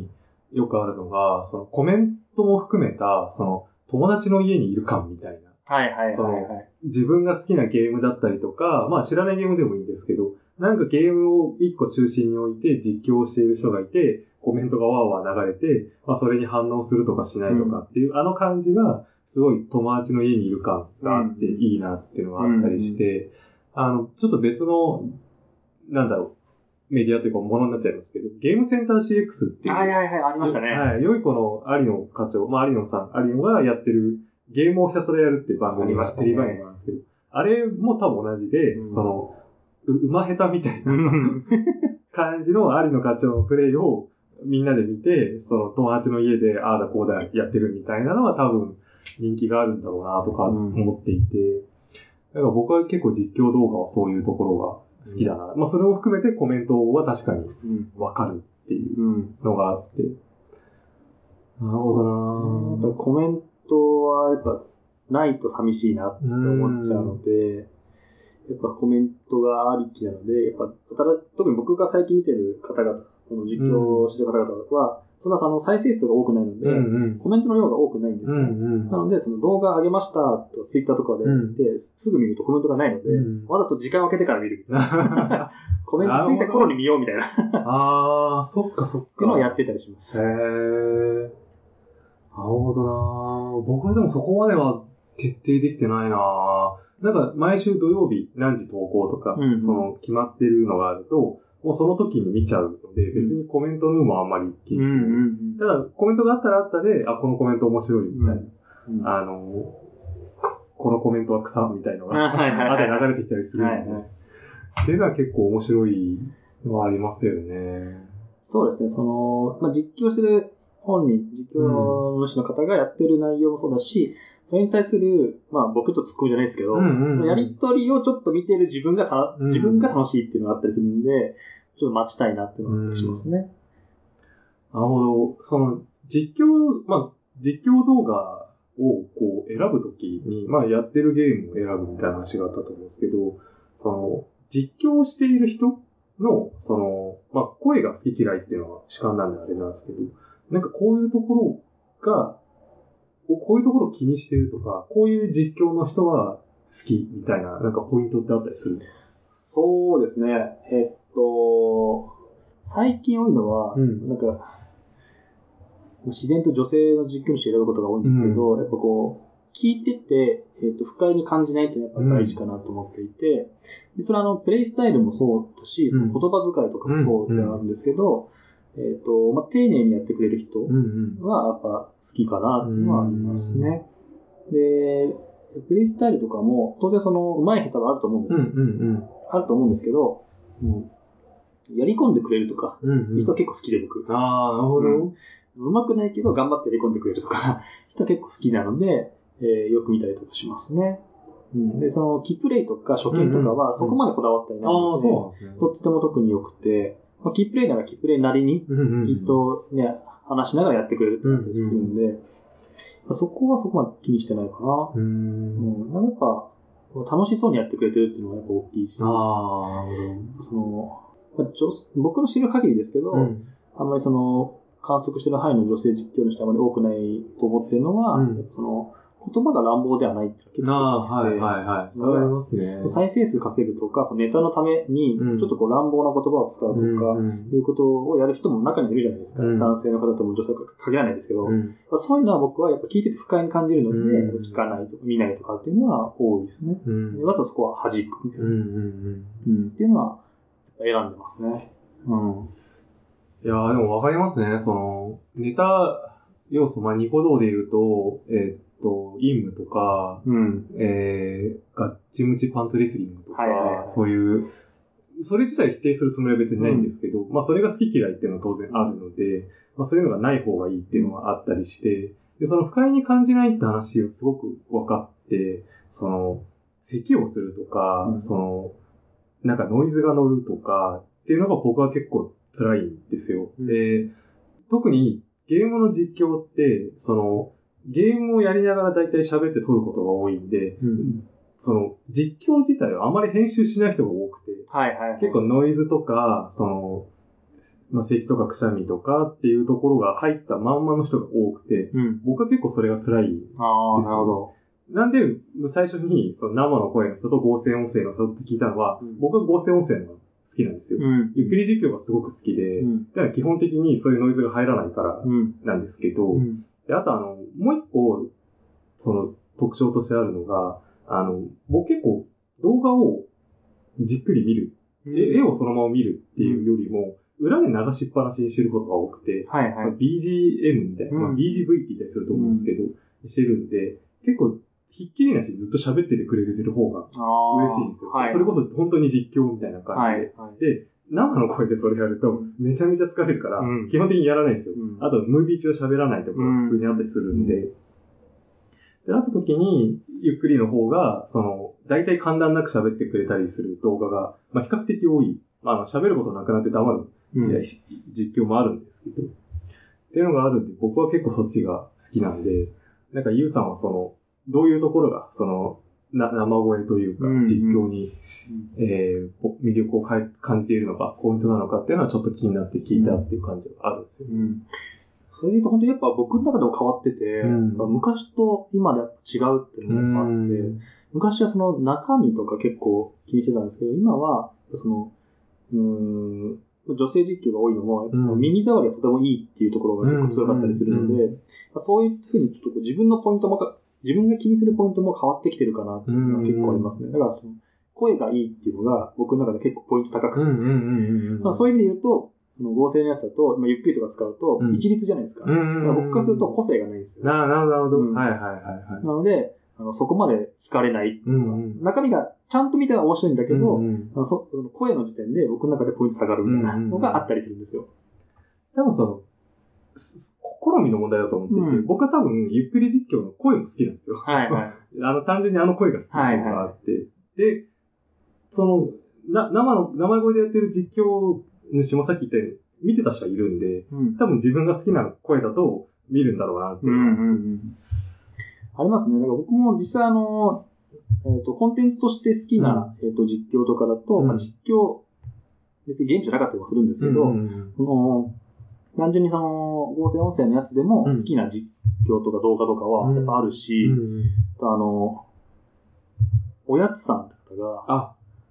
よくあるのが、そのコメントも含めた、その友達の家にいる感みたいな。 はいはいはい、はい、 その自分が好きなゲームだったりとか、まあ知らないゲームでもいいんですけど、なんかゲームを一個中心に置いて実況をしている人がいて、コメントがわーわー流れて、まあそれに反応するとかしないとかっていう、うん、あの感じが、すごい友達の家にいる感があっていいなっていうのがあったりして、うん、あの、ちょっと別の、なんだろう、メディアというかものになっちゃいますけど、ゲームセンター シーエックス っていう。 はいはいはい、ありましたね。 はい。良い子の有野課長、まあ有野さん、有野がやってるゲームをひたすらやるっていう番組が、テレビ番組なんですけど、あれも多分同じで、うん、その、う、馬下手みたいな感じの有野課長のプレイをみんなで見て、その友達の家でああだこうだやってるみたいなのは多分人気があるんだろうなとか思っていて、うん、だから僕は結構実況動画はそういうところが好きだな。うん、まあそれを含めてコメントは確かにわかるっていうのがあって。うん、なるほどな、 ね、やっぱコメントはやっぱないと寂しいなって思っちゃうので、やっぱコメントがありきなので、やっぱ、特に僕が最近見てる方々、その実況をしてる方々は、そんなその再生数が多くないので、うんうん、コメントの量が多くないんですね。うんうん、なので、その動画上げましたとツイッターとかで、うん、ですぐ見るとコメントがないので、うん、わざと時間を空けてから見る。コメントついた頃に見ようみたいな。 ああ、そっかそっか。 っていうのをやってたりします。 へー。なるほどな。僕はでもそこまでは徹底できてないな。なんか毎週土曜日何時投稿とか、うんうん、その決まってるのがあると、もうその時に見ちゃうので、別にコメントの有無はあんまり気にしない。うんうんうん、ただコメントがあったらあったで、あ、このコメント面白いみたいな。うんうん、あの、このコメントは草みたいなのが、あで流れてきたりするので、はいはい、っていうのは結構面白いのはありますよね。 そうですね、その、まあ、実況してる本人、実況主の方がやってる内容もそうだし、それに対する、まあ僕とツッコミじゃないですけど、うんうんうん、そのやりとりをちょっと見てる自分がた、自分が楽しいっていうのがあったりするんで、ちょっと待ちたいなっていうのがあったりしますね。 なるほど。その、実況、まあ、実況動画をこう選ぶときに、まあやってるゲームを選ぶみたいな話があったと思うんですけど、その、実況している人の、その、まあ声が好き嫌いっていうのは主観なんであれなんですけど、なんかこういうところが、こういうところを気にしてるとか、こういう実況の人は好きみたいな、なんかポイントってあったりするんですか？ そうですね。えっと、最近多いのは、うん、なんか、自然と女性の実況主を選ぶことが多いんですけど、うん、やっぱこう、聞いてて、えっと、不快に感じないっていうのはやっぱり大事かなと思っていて、うん、でそれはあの、プレイスタイルもそうだし、その言葉遣いとかもそうではあるんですけど、うんうん、えっと、まあ、丁寧にやってくれる人はやっぱ好きかなっていうのはありますね。うんうん、で、プレイスタイルとかも、当然その、上手い下手はあると思うんですよ。うんうんうん、あると思うんですけど、うん、やり込んでくれるとか、うんうん、人は結構好きで僕。 ああ、なるほど。うんうまくないけど頑張ってやり込んでくれるとか、人は結構好きなので、えー、よく見たりとかしますね。うん、で、その、キープレイとか初見とかはそこまでこだわっていないので、とっても特に良くて、まあ、キープレイならキープレイなりに、きっとね、話しながらやってくれるってなったりするんで、うんうんうん、そこはそこまで気にしてないかな。うん、うん、やっぱ、楽しそうにやってくれてるっていうのがやっぱ大きいし、あその、まあ、僕の知る限りですけど、うん、あんまりその、観測してる範囲の女性実況の人はあまり多くないと思ってるのは、うん、その言葉が乱暴ではないって結構あはいはいはい。そうありますね。 再生数稼ぐとか、そのネタのために、ちょっとこう乱暴な言葉を使うとか、いうことをやる人も中にいるじゃないですか。うん、男性の方とも女性とか限らないですけど、うん、そういうのは僕はやっぱ聞いてて不快に感じるので、うん、聞かないとか見ないとかっていうのは多いですね。うん、わざとそこは弾くみたいな、うんうんうんうん。っていうのは選んでますね。うんいやーでもわかりますね。その、ネタ要素、まあ、ニコ動で言うと、えー、っと、インムとか、うん、えー、ガッチムチパンツレスリングとか、はいはいはい、そういう、それ自体否定するつもりは別にないんですけど、うん、まあ、それが好き嫌いっていうのは当然あるので、まあ、そういうのがない方がいいっていうのがあったりして、で、その不快に感じないって話をすごく分かって、その、咳をするとか、うん、その、なんかノイズが乗るとかっていうのが僕は結構辛いんですよ。うん、で、特にゲームの実況って、その、ゲームをやりながらだいたい喋って撮ることが多いんで、うん、その、実況自体はあまり編集しない人が多くて、はいはいはい、結構ノイズとか、その、 まあ、咳とかくしゃみとかっていうところが入ったまんまの人が多くて、うん、僕は結構それが辛いです。 ああ、なるほど。 なんで、最初にその生の声の人と合成音声の人って聞いたのは、うん、僕は合成音声の方が好きなんですよ。うん、ゆっくり実況がすごく好きで、うん、だから基本的にそういうノイズが入らないからなんですけど、うん、であとあの、もう一個、その特徴としてあるのが、あの、僕結構動画をじっくり見る、うん、絵をそのまま見るっていうよりも、裏で流しっぱなしにしてることが多くて、はいはい、ビージーエム みたいな、まあ、ビージーブイ って言ったりすると思うんですけど、うん、してるんで、結構ひっきりなしずっと喋っててくれてる方が嬉しいんですよ。はい、それこそ本当に実況みたいな感じで。はいはい、で、生の声でそれやるとめちゃめちゃ疲れるから、うん、基本的にやらないんですよ。うん、あと、ムービー中は喋らないとか普通にあったりするんで、うん、で、あった時に、ゆっくりの方が、その、大体間断なく喋ってくれたりする動画が、まあ比較的多い。まあ、あの、喋ることなくなって黙る、うん、実況もあるんですけど、っていうのがあるんで、僕は結構そっちが好きなんで、なんか、ゆうさんはその、どういうところが、その、な生声というか、実況に、うんうん、えー、魅力を感じているのか、ポイントなのかっていうのはちょっと気になって聞いたっていう感じがあるんですよ。うん、 それで言うと本当にやっぱ僕の中でも変わってて、うん、昔と今で違うっていうのがあって、うん、昔はその中身とか結構気にしてたんですけど、今は、その、うーん、女性実況が多いのも、その耳障りがとてもいいっていうところが結構強かったりするので、うんうんうん、そういうふうにちょっとこう自分のポイントもか、自分が気にするポイントも変わってきてるかなっていうのは結構ありますね。だからその声がいいっていうのが僕の中で結構ポイント高くて、うんうんうんうん、そういう意味で言うと、合成のやつだと、まあ、ゆっくりとか使うと一律じゃないですか。うん、僕からすると個性がないんですよ。 なるほど、うん。はいはいはいはい。 なので、あのそこまで惹かれないっていうのは、うんうん、中身がちゃんと見たら面白いんだけど、うんうん、あのその声の時点で僕の中でポイント下がるみたいなのがあったりするんですよ。 多分その、好みの問題だと思っていて、うん、僕は多分ゆっくり実況の声も好きなんですよ。はいはい。あの単純にあの声が好きっていうのがあって、はいはい、で、その、な、生の、生声でやってる実況主もさっき言ったように見てた人はいるんで、うん、多分自分が好きな声だと見るんだろうなっていう、うんうんうん。 ありますね。だから僕も実際あの、えっ、ー、と、コンテンツとして好きな、うん、えっ、ー、と、実況とかだと、うん、まあ、実況、別にゲームじゃなかったりもするんですけど、うんうんうん、その単純にその合成音声のやつでも好きな実況とか動画とかはやっぱあるし、うんうんうん、あの、おやつさんって方が、あ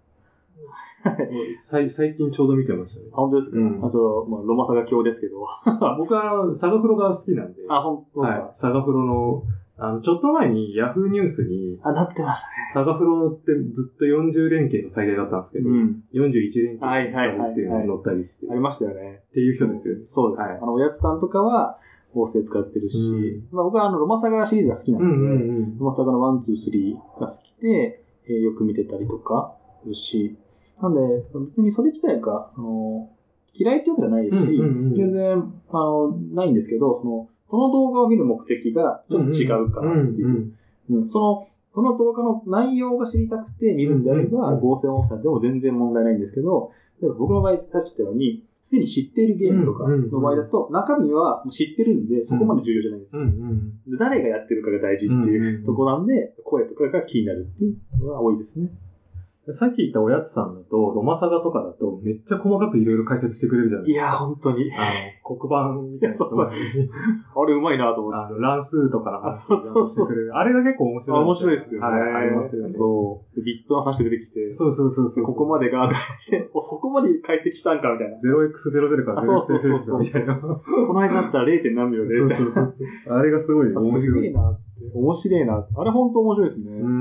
最近ちょうど見てましたね。 本当ですか、うん、あと、まあ、ロマサガ教ですけど。 僕はサガフロが好きなんで。 あ、本当ですか、はい、 サガフロの、あの、ちょっと前にヤフーニュースに、 あ、なってましたね。 サガフロってずっとよんじゅう連携の最大だったんですけど、うん、よんじゅういち連携の最大っていうのが載ったりして、 はいはいはいはい。ありましたよね。 っていう人ですよね。 そうです。はい、あの、おやつさんとかは、合成使ってるし、うん、まあ僕はあの、ロマサガシリーズが好きなので、うんうんうん、ロマサガのワン、ツー、スリーが好きで、えー、よく見てたりとかするし、なんで、別にそれ自体が、あの、嫌いってわけじゃないし、うんうんうん、全然、あの、ないんですけど、その、その動画を見る目的がちょっと違うかなっていう。うんうんうん、その、その動画の内容が知りたくて見るんであれば、うんうんうん、合成音声でも全然問題ないんですけど、例えば僕の場合、さっき言ったように、すでに知っているゲームとかの場合だと、中身は知ってるんで、そこまで重要じゃないんですよ。うんうん、で誰がやってるかが大事っていうところなんで、声とかが気になるっていうのが多いですね。 さっき言ったおやつさんだと、ロマサガとかだと、めっちゃ細かくいろいろ解説してくれるじゃないですか。 いや、本当に。 あの、黒板みたいな。そうそう。 あれうまいなと思って。 あの、乱数とかの話をしてくれる。 あれが結構面白い。 面白いですよね。 はい、ありますよね。 そう。ビットの話出てきて。 そうそうそうそう。 ここまでが、そこまで解析したんかみたいな。 ゼロエックスゼロゼロ から ゼロエックスゼロゼロ みたいな。 この間だったら れい. 何秒で、みたいな。そうそうそう。 あれがすごい面白い。 すげえなって。面白いな。あれ本当面白いですね。うん。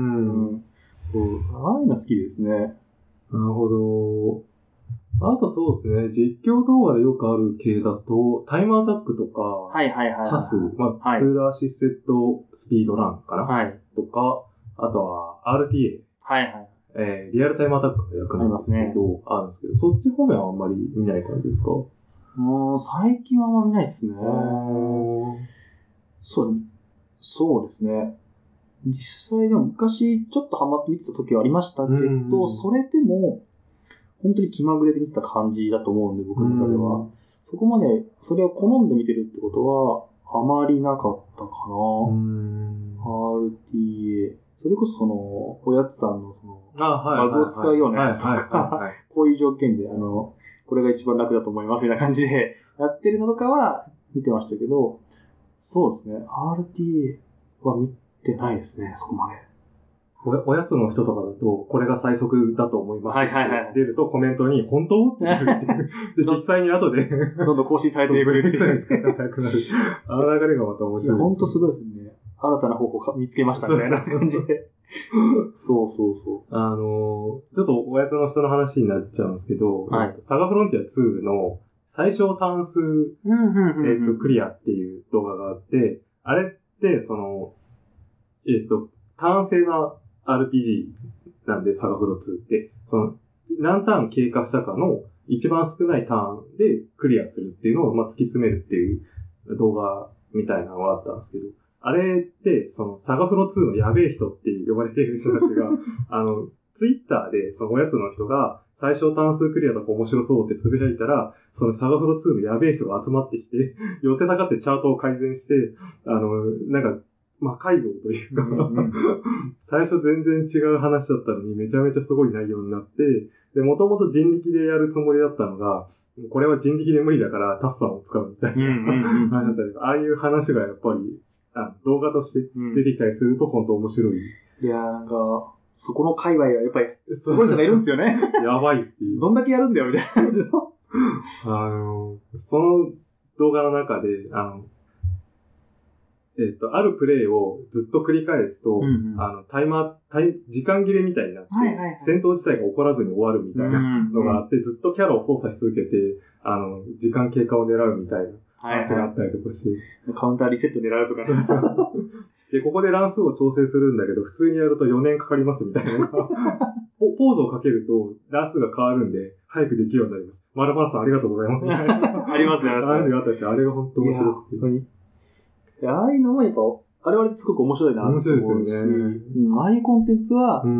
そう。ああいうの好きですね。 なるほど。あとそうですね、実況動画でよくある系だと、タイムアタックとか、 はいはいはい、はい。 タス、まあ、はい、ツールアシステッドスピードランかな、はい、とか、あとは アールティーエー。 はいはい。 えー、リアルタイムアタックが役なんですけど、ありますね。あるんですけど、そっち方面はあんまり見ない感じですか？ もう、最近はあんま見ないですね。そう、そうですね。実際でも昔ちょっとハマって見てた時はありましたけど、うんうん、それでも本当に気まぐれで見てた感じだと思うんで、僕の中では、うん、そこまでそれを好んで見てるってことはあまりなかったかな、うん、アールティーエー、それこそそのおやつさんのそのバグを使うようなやつとか、こういう条件であのこれが一番楽だと思いますみたいな感じでやってるのとかは見てましたけど、そうですね。アールティーエー は見てないですね、そこまで。 お, おやつの人とかだと、これが最速だと思います。 はいはいはい。 出るとコメントに、本当って言うっていう。で、実際に後で、 どんどん更新されていくっていう。 早くなる。あの流れがまた面白い。 本当すごいですね。新たな方法見つけましたみたいな感じで。そうそうそう。 あのー、ちょっとおやつの人の話になっちゃうんですけど、はい、サガフロンティアツーの最小単数、えっと、クリアっていう動画があって、あれって、その、えっと、単性なアールピージー なんで、サガフロツーって、その、何ターン経過したかの一番少ないターンでクリアするっていうのを、まあ、突き詰めるっていう動画みたいなのがあったんですけど、あれって、その、サガフロツーのやべえ人って呼ばれている人たちが、あの、ツイッターで、そのおやつの人が、最小単数クリアとか面白そうってつぶやいたら、そのサガフロツーのやべえ人が集まってきて、寄ってたかってチャートを改善して、あの、なんか、魔改造というか、うんうん、最初全然違う話だったのにめちゃめちゃすごい内容になって、で、もともと人力でやるつもりだったのが、これは人力で無理だからタッサンを使うみたいな話だったり、ああいう話がやっぱりあ動画として出てきたりすると本当面白い。 いやーなんか、そこの界隈はやっぱりすごい人がいるんですよね。 やばいっていう。 どんだけやるんだよみたいな感じの。 あの、その動画の中で、あの、えっと、あるプレイをずっと繰り返すと、うんうん、あの、タイマー、タイ、時間切れみたいになって、はいはいはい、戦闘自体が起こらずに終わるみたいなのがあって、うんうん、ずっとキャラを操作し続けて、あの、時間経過を狙うみたいな話があったりとかして。はいはい、カウンターリセット狙うとかね。 で、ここで乱数を調整するんだけど、普通にやるとよねんかかりますみたいな。ポーズをかけると乱数が変わるんで、早くできるようになります。マルマラさんありがとうございますみたいな。 ありますね、ありますね。 話があったし、あれが本当面白くて。 ああいうのもやっぱ、あれはすごく面白いなと思うし、面白いですよね。うん、ああいうコンテンツは、うん、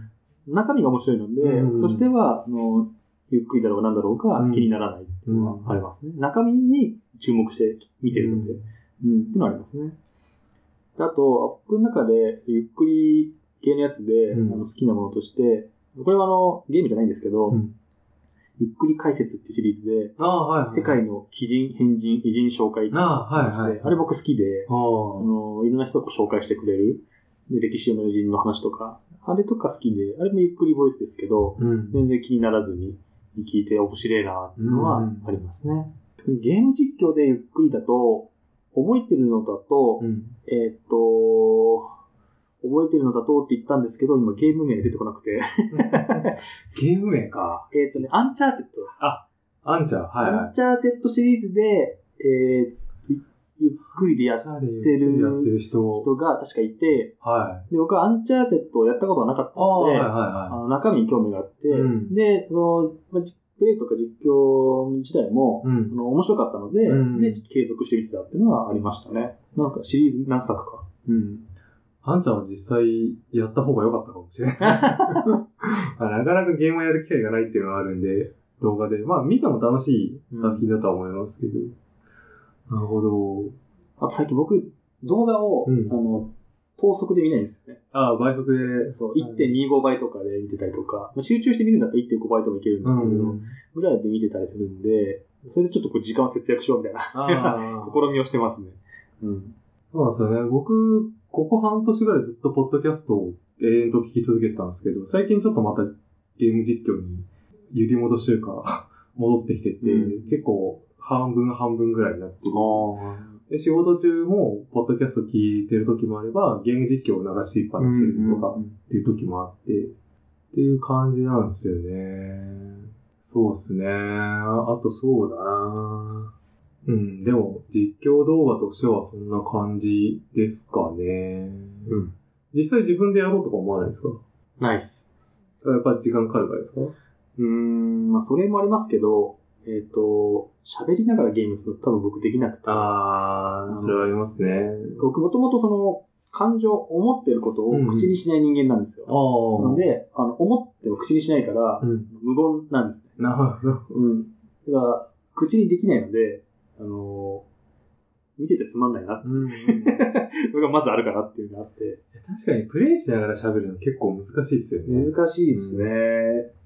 中身が面白いので、うん、としてはあの、ゆっくりだろうが何だろうが気にならないっていうのはありますね。うん、中身に注目して見てるので、うん、うん、っていうのはありますね。あと、アップの中でゆっくり系のやつで、うん、あの好きなものとして、これはあの、ゲームじゃないんですけど、うん、ゆっくり解説っていうシリーズで、 あ、はいはい、 世界の奇人、変人、偉人紹介ってあ、はいはい、あれ僕好きで、あのいろんな人が紹介してくれる。で歴史の偉人の話とか、あれとか好きで、あれもゆっくりボイスですけど、うん、全然気にならずに聞いて面白いなっていうのはありますね。うん、ゲーム実況でゆっくりだと、覚えてるのだと、うん、えー、っと、覚えてるのだとって言ったんですけど、今ゲーム名出てこなくて。 ゲーム名か。 えっとね、アンチャーテッドだ。 あ、アンチャー、はい、はい。 アンチャーテッドシリーズで、えー、ゆっくりでやってる人が確かいて、はい、で僕はアンチャーテッドをやったことがなかったので、はいはいはい、あの中身に興味があって、うん、で、その、まあ、プレイとか実況自体も、うん、あの面白かったので、うん、で、ちょっと継続してみてたっていうのはありましたね。なんかシリーズ何作か。うん。 アンちゃんは実際やった方が良かったかもしれない。なかなかゲームをやる機会がないっていうのがあるんで、動画で。まあ見ても楽しい作品だとは思いますけど。うん、なるほど。 あと最近僕、動画を、うん、あの、等速で見ないんですよね。 ああ、倍速で。 そう、いってんにご 倍とかで見てたりとか、まあ、集中して見るんだったら いってんご 倍ともいけるんですけど、うん、ぐらいで見てたりするんで、それでちょっとこう時間を節約しようみたいな試みをしてますね。うん。 そうなんですよね。僕、ここ半年ぐらいずっとポッドキャストを永遠と聞き続けてたんですけど、最近ちょっとまたゲーム実況に揺り戻しというか、戻ってきてて、うん、結構半分半分ぐらいになってる。で仕事中も、ポッドキャスト聞いてる時もあれば、ゲーム実況を流しっぱなしとかっていう時もあって、っていう感じなんですよね。そうですね。あとそうだなうん、でも、実況動画としてはそんな感じですかね。うん。実際自分でやろうとか思わないですか？ ないっす。 やっぱ時間かかるからですか？ うーん、まあそれもありますけど、えっと、喋りながらゲームするの多分僕できなくて。 あー、それはありますね。 僕もともとその、感情、思ってることを口にしない人間なんですよ。うん、なので、あの、思っても口にしないから、うん、無言なんですね。 なるほど。 うん。だから、口にできないので、あのー、見ててつまんないなっていう、のがまずあるかなっていうのがあって。 確かにプレイしながら喋るの結構難しいっすよね。 難しいっすね。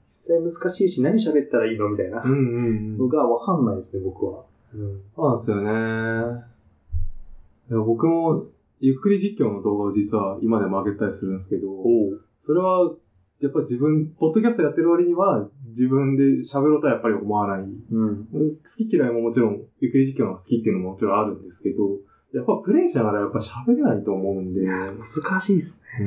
実際難しいし、何喋ったらいいのみたいなのがわかんないですね、僕は。 うん、そうなんですよね。いや僕も、ゆっくり実況の動画を実は今でも上げたりするんですけど、それは、やっぱり自分、ポッドキャストやってる割には、自分で喋ろうとはやっぱり思わない。うん、好き嫌いももちろん、ゆっくり実況の好きっていうのももちろんあるんですけど、やっぱプレイしながらやっぱ喋れないと思うんで。 難しいですね。うん、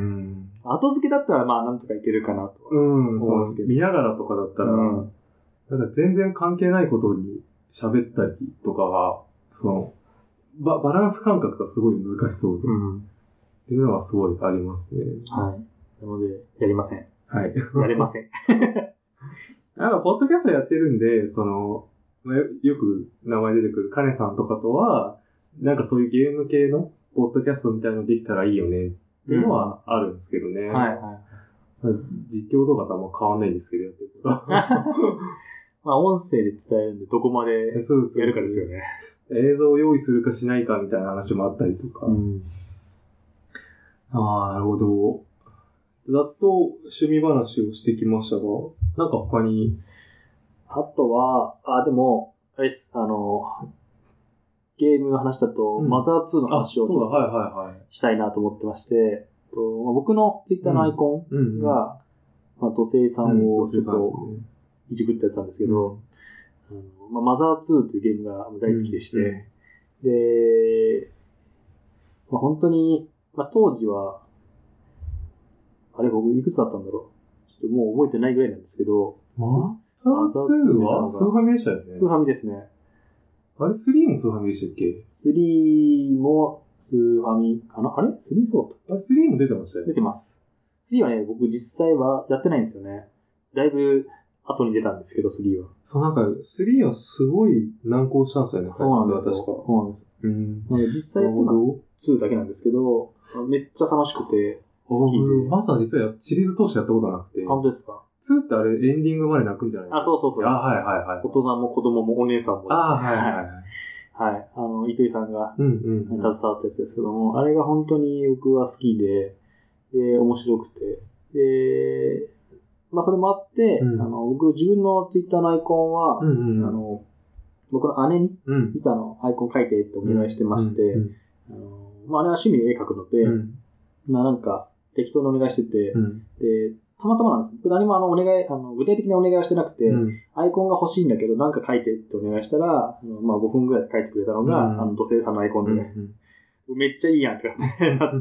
後付けだったらまあなんとかいけるかなと思うんですけど。見ながらとかだったら、うん、だから全然関係ないことに喋ったりとかは、その、バ, バランス感覚がすごい難しそうで、うん、っていうのはすごいありますね。 はい。なので、やりません。 はい。 やれません。 なんか、ポッドキャストやってるんで、その、よく名前出てくるカネさんとかとは、なんかそういうゲーム系のポッドキャストみたいなのできたらいいよねっていうのはあるんですけどね。うん、はいはい。実況動画とあんま変わんないんですけど、やってること。 まあ、音声で伝えるんで、どこまでやるかですよね。 映像を用意するかしないかみたいな話もあったりとか。うん、ああ、なるほど。ざっと趣味話をしてきましたが、なんか他に。 あとは、あ、でも、あれです、あの、ゲームの話だと、うん、マザーツーの話をちょっとしたいなと思ってまして、とまあ、僕のツイッターのアイコンが、まあ、土星さんをちょっといじくってやつなんですけど、うん、あのまあ、マザーツーというゲームが大好きでして、うんうん、で、まあ、本当に、まあ、当時は、あれ僕いくつだったんだろう。ちょっともう覚えてないぐらいなんですけど。 マザーツーはスーファミでしたよね。 スーファミですね。 あれスリーもスーファミでしたっけ？ スリー もスーファミかなあれ ?スリー そうだ。あれスリーも出てましたよね。 出てます。スリーはね、僕実際はやってないんですよね。だいぶ後に出たんですけど、スリーは。 そう、なんか、スリーはすごい難航したんですよね。 そうなんですよ。そうなんです。うん。なので実際やったのはツーだけなんですけど、めっちゃ楽しくて、好きで。 まずは実はシリーズ通してやったことなくて。 本当ですか？ ツーってあれエンディングまで泣くんじゃないですか？ あ、そうそうそう。 あ、はいはいはい。 大人も子供もお姉さんも。 あ、はいはいはい。 はい。あの、糸井さんが、うんうん、携わったやつですけども、あれが本当に僕は好きで、で、面白くて、で、まあそれもあって、うん、あの、僕自分のツイッターのアイコンは、うんうん、あの、僕の姉に、うん、実はあの、アイコン描いてってお願いしてまして、うんうん、あのまあ、姉は趣味で絵描くので、うん、まあなんか、適当にお願いしてて、うん、で、たまたまなんです。僕何もあの、お願い、あの、具体的なお願いはしてなくて、うん、アイコンが欲しいんだけど、なんか書いてってお願いしたら、あのまあごふんぐらいで書いてくれたのが、うん、あの、土星さんのアイコンで、ね、うん、めっちゃいいやんってなって、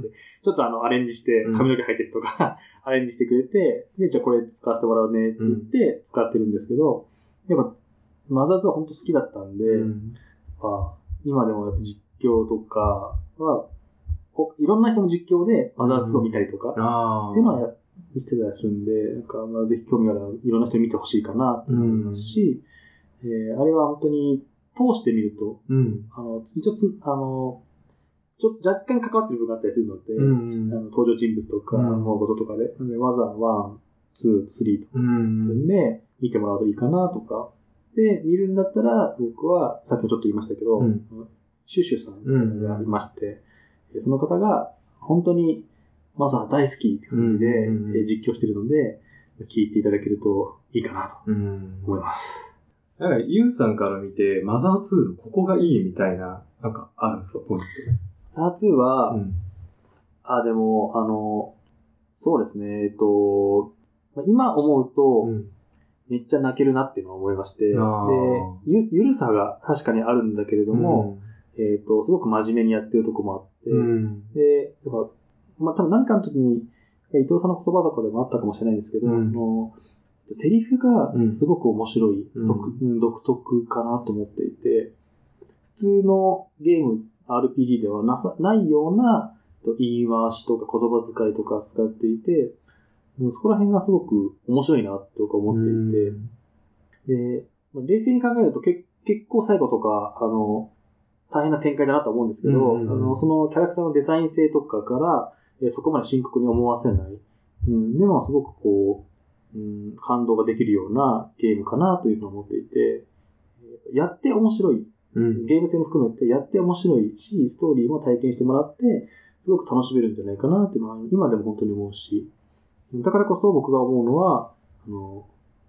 ちょっとあの、アレンジして、髪の毛入ってるとか、アレンジしてくれて、で、じゃあこれ使わせてもらうねって言って使ってるんですけど、やっぱ、マザーズは本当好きだったんで、うん、まあ、今でもやっぱ実況とかは、いろんな人の実況でマザーズを見たりとか、っていうのはや見せてたりするんで、なんか、まあ、ぜひ興味があるいろんな人に見てほしいかなと思いますし、うんえー、あれは本当に通してみると、うん、あの、一応つ、あの、ちょっと若干関わってる部分があったりするので、うん、あの登場人物とか、物事とかで、うん、マザーワン、ツー、スリーとかで見てもらうといいかなとか、で、見るんだったら、僕は、さっきもちょっと言いましたけど、うん、シュシュさんがいまして、うん、その方が、本当に、マザー大好きって感じで、うんうんうん、実況してるので、聞いていただけるといいかなと思います。 うん、なんか、ユウさんから見て、マザーツーのここがいいみたいな、なんかあるんですか、ポイント。 マザーツーは、うん、あ、でも、あの、そうですね、えっと、今思うと、うんめっちゃ泣けるなっていうのを思いまして、で、ゆ、ゆるさが確かにあるんだけれども、うん、えっと、すごく真面目にやってるとこもあって、うん、で、やっぱ、まあ、多分何かの時に、伊藤さんの言葉とかでもあったかもしれないんですけど、うん、のセリフがすごく面白い、うん、独特かなと思っていて、普通のゲーム、アールピージー ではなさ、ないような言い回しとか言葉遣いとか使っていて、そこら辺がすごく面白いなとか思っていて、で、冷静に考えるとけ結構最後とか、あの、大変な展開だなと思うんですけど、うんうんうん、あのそのキャラクターのデザイン性とかから、えそこまで深刻に思わせない、うん、でもすごくこう、うん、感動ができるようなゲームかなというふうに思っていて、やって面白い、うん、ゲーム性も含めてやって面白いし、ストーリーも体験してもらって、すごく楽しめるんじゃないかなというのは今でも本当に思うし、だからこそ僕が思うのは、あの、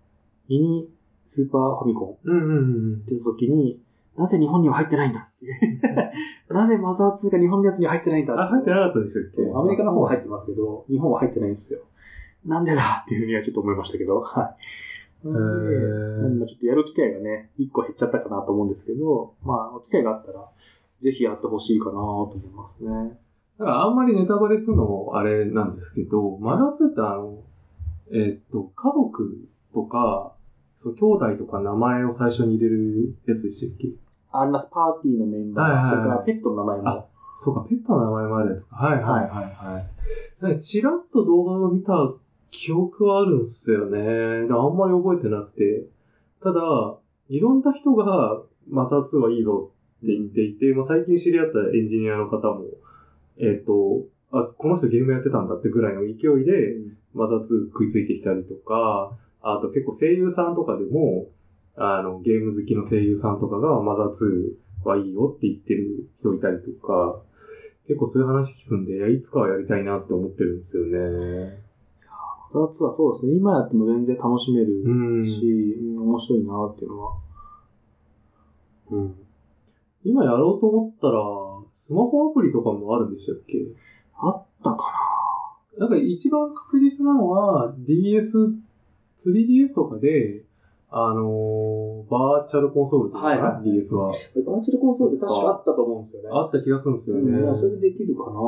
ミニスーパーファミコンうんうんうん。 出た時に、なぜ日本には入ってないんだっていう。なぜマザーツーが日本のやつには入ってないんだって。 あ、入ってなかったでしたっけ？ アメリカの方は入ってますけど、日本は入ってないんですよ。なんでだっていうふうにはちょっと思いましたけど、はい。へー。ちょっとやる機会がね、一個減っちゃったかなと思うんですけど、まあ、機会があったら、ぜひやってほしいかなと思いますね。 だからあんまりネタバレするのもあれなんですけど、マザーツーってあの、えー、っと、家族とか、そう兄弟とか名前を最初に入れるやつでしたっけ？ あります。パーティーのメンバー、はいはいはい、それからペットの名前も。あ、 そうか、ペットの名前もあるやつか。はいはいはいはい。チラッと動画を見た記憶はあるんですよね。あんまり覚えてなくて。ただ、いろんな人がマザーツーはいいぞって言っていて、まあ、最近知り合ったエンジニアの方も、えっと、あ、この人ゲームやってたんだってぐらいの勢いで、マザーツー食いついてきたりとか、あと結構声優さんとかでも、あの、ゲーム好きの声優さんとかがマザーツーはいいよって言ってる人いたりとか、結構そういう話聞くんで、いつかはやりたいなって思ってるんですよね。 マザーツーはそうですね。今やっても全然楽しめるし、うん、面白いなっていうのは。 うん。今やろうと思ったら、スマホアプリとかもあるんでしたっけ？ あったかな？なんか一番確実なのは ディーエス、スリーディーエス とかで、あのー、バーチャルコンソールとか、はいはい、ディーエス は。 バーチャルコンソールって確かあったと思うんですよね。 あった気がするんですよね。 うん、それでできるかな。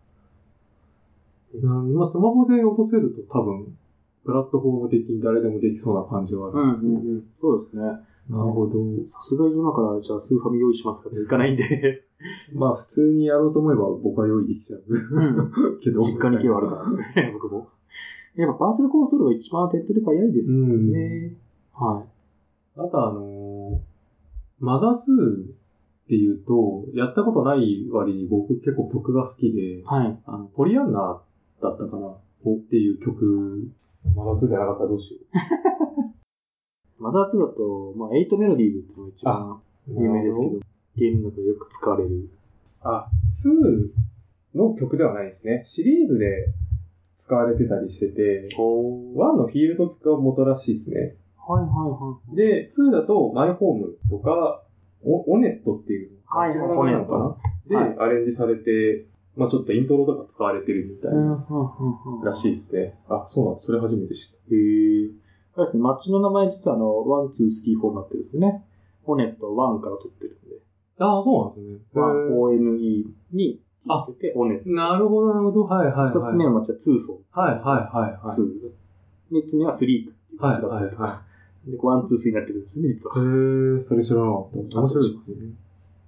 うん、まあ、スマホで落とせると多分、プラットフォーム的に誰でもできそうな感じはあるんですけど。うんうんうん、 そうですね。 なるほど。 さすがに今からじゃあスーファミ用意しますかっていかないんで。 まあ普通にやろうと思えば僕は用意できちゃう。うん、 けど実家に行けばあるからね、僕も。やっぱバーチャルコンソールが一番手っ取り早いですよね。うん、はい。 あとあのー、マザーツーっていうと、やったことない割に僕結構曲が好きで、はい。あの、ポリアンナだったかなっていう曲、マザーツーじゃなかったらどうしよう。マザーツーだと、まあ、エイトメロディーズっていうのが一番有名ですけど、ゲームの中でよく使われる。 あ、ツーの曲ではないですね。シリーズで使われてたりしてて、ワンのフィールド曲が元らしいですね。 はいはいはい。 で、ツーだとマイホームとか、オ, オネットっていう、 はいはい、 オネットで、はい、アレンジされて、まあちょっとイントロとか使われてるみたいな、らしいですね。あ、そうなんです。それ初めて知った。 へー。あれですね、マッチの名前実はあの、ワン、ツー、スリー、フォーになってるんですよね。オネットワンから取ってるんで。 ああ、そうなんですね。 ワン、オーエヌイー につけて、オネット。 なるほど、なるほど。はいはいはい。 二つ目のマッチはツーソー。 はいはいはいはい。 ツー。三つ目はスリーっていう感じだったりとか。はいはいはい。で、ワン、ツー、スリーになってるんですね、実は。 へー、それ知らなかった。面白いですね。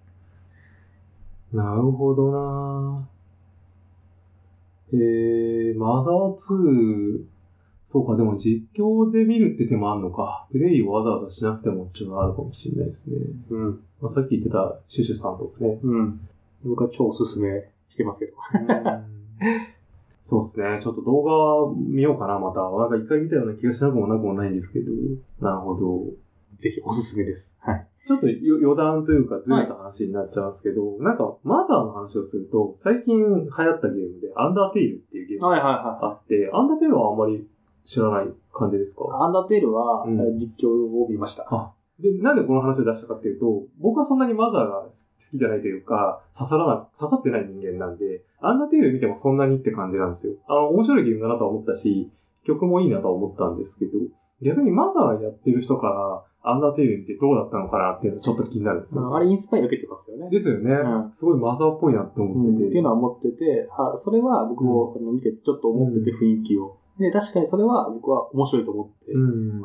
なるほどなぁ。えー、マザーツー、そうか、でも実況で見るって手もあるのか。プレイをわざわざしなくてもっていうのがあるかもしれないですね。 うん。 まあ、さっき言ってたシュシュさんとかね。 うん。僕は超おすすめしてますけど。 そうですね。ちょっと動画見ようかな、また。なんか一回見たような気がしなくもなくもないんですけど。なるほど。 ぜひおすすめです。はい。 ちょっと余談というかずれた話になっちゃうんですけど、はい、なんかマザーの話をすると、最近流行ったゲームでアンダーテイルっていうゲームがあって、はいはいはい、アンダーテイルはあんまり知らない感じですか？ アンダーテイルは実況を見ました。 うん、あで、なんでこの話を出したかっていうと、僕はそんなにマザーが好きじゃないというか、刺さらな、刺さってない人間なんで、アンダーテイル見てもそんなにって感じなんですよ。あの、面白いゲームだなとは思ったし、曲もいいなとは思ったんですけど、逆にマザーやってる人から、アンダーテイル見てどうだったのかなっていうのはちょっと気になるんですよ、 ね。あれインスパイア受けてますよね。 ですよね。うん、すごいマザーっぽいなって思ってて。うん、 っていうのは思ってて、あそれは僕も、うん、見てちょっと思ってて雰囲気を。で、確かにそれは僕は面白いと思って、うん、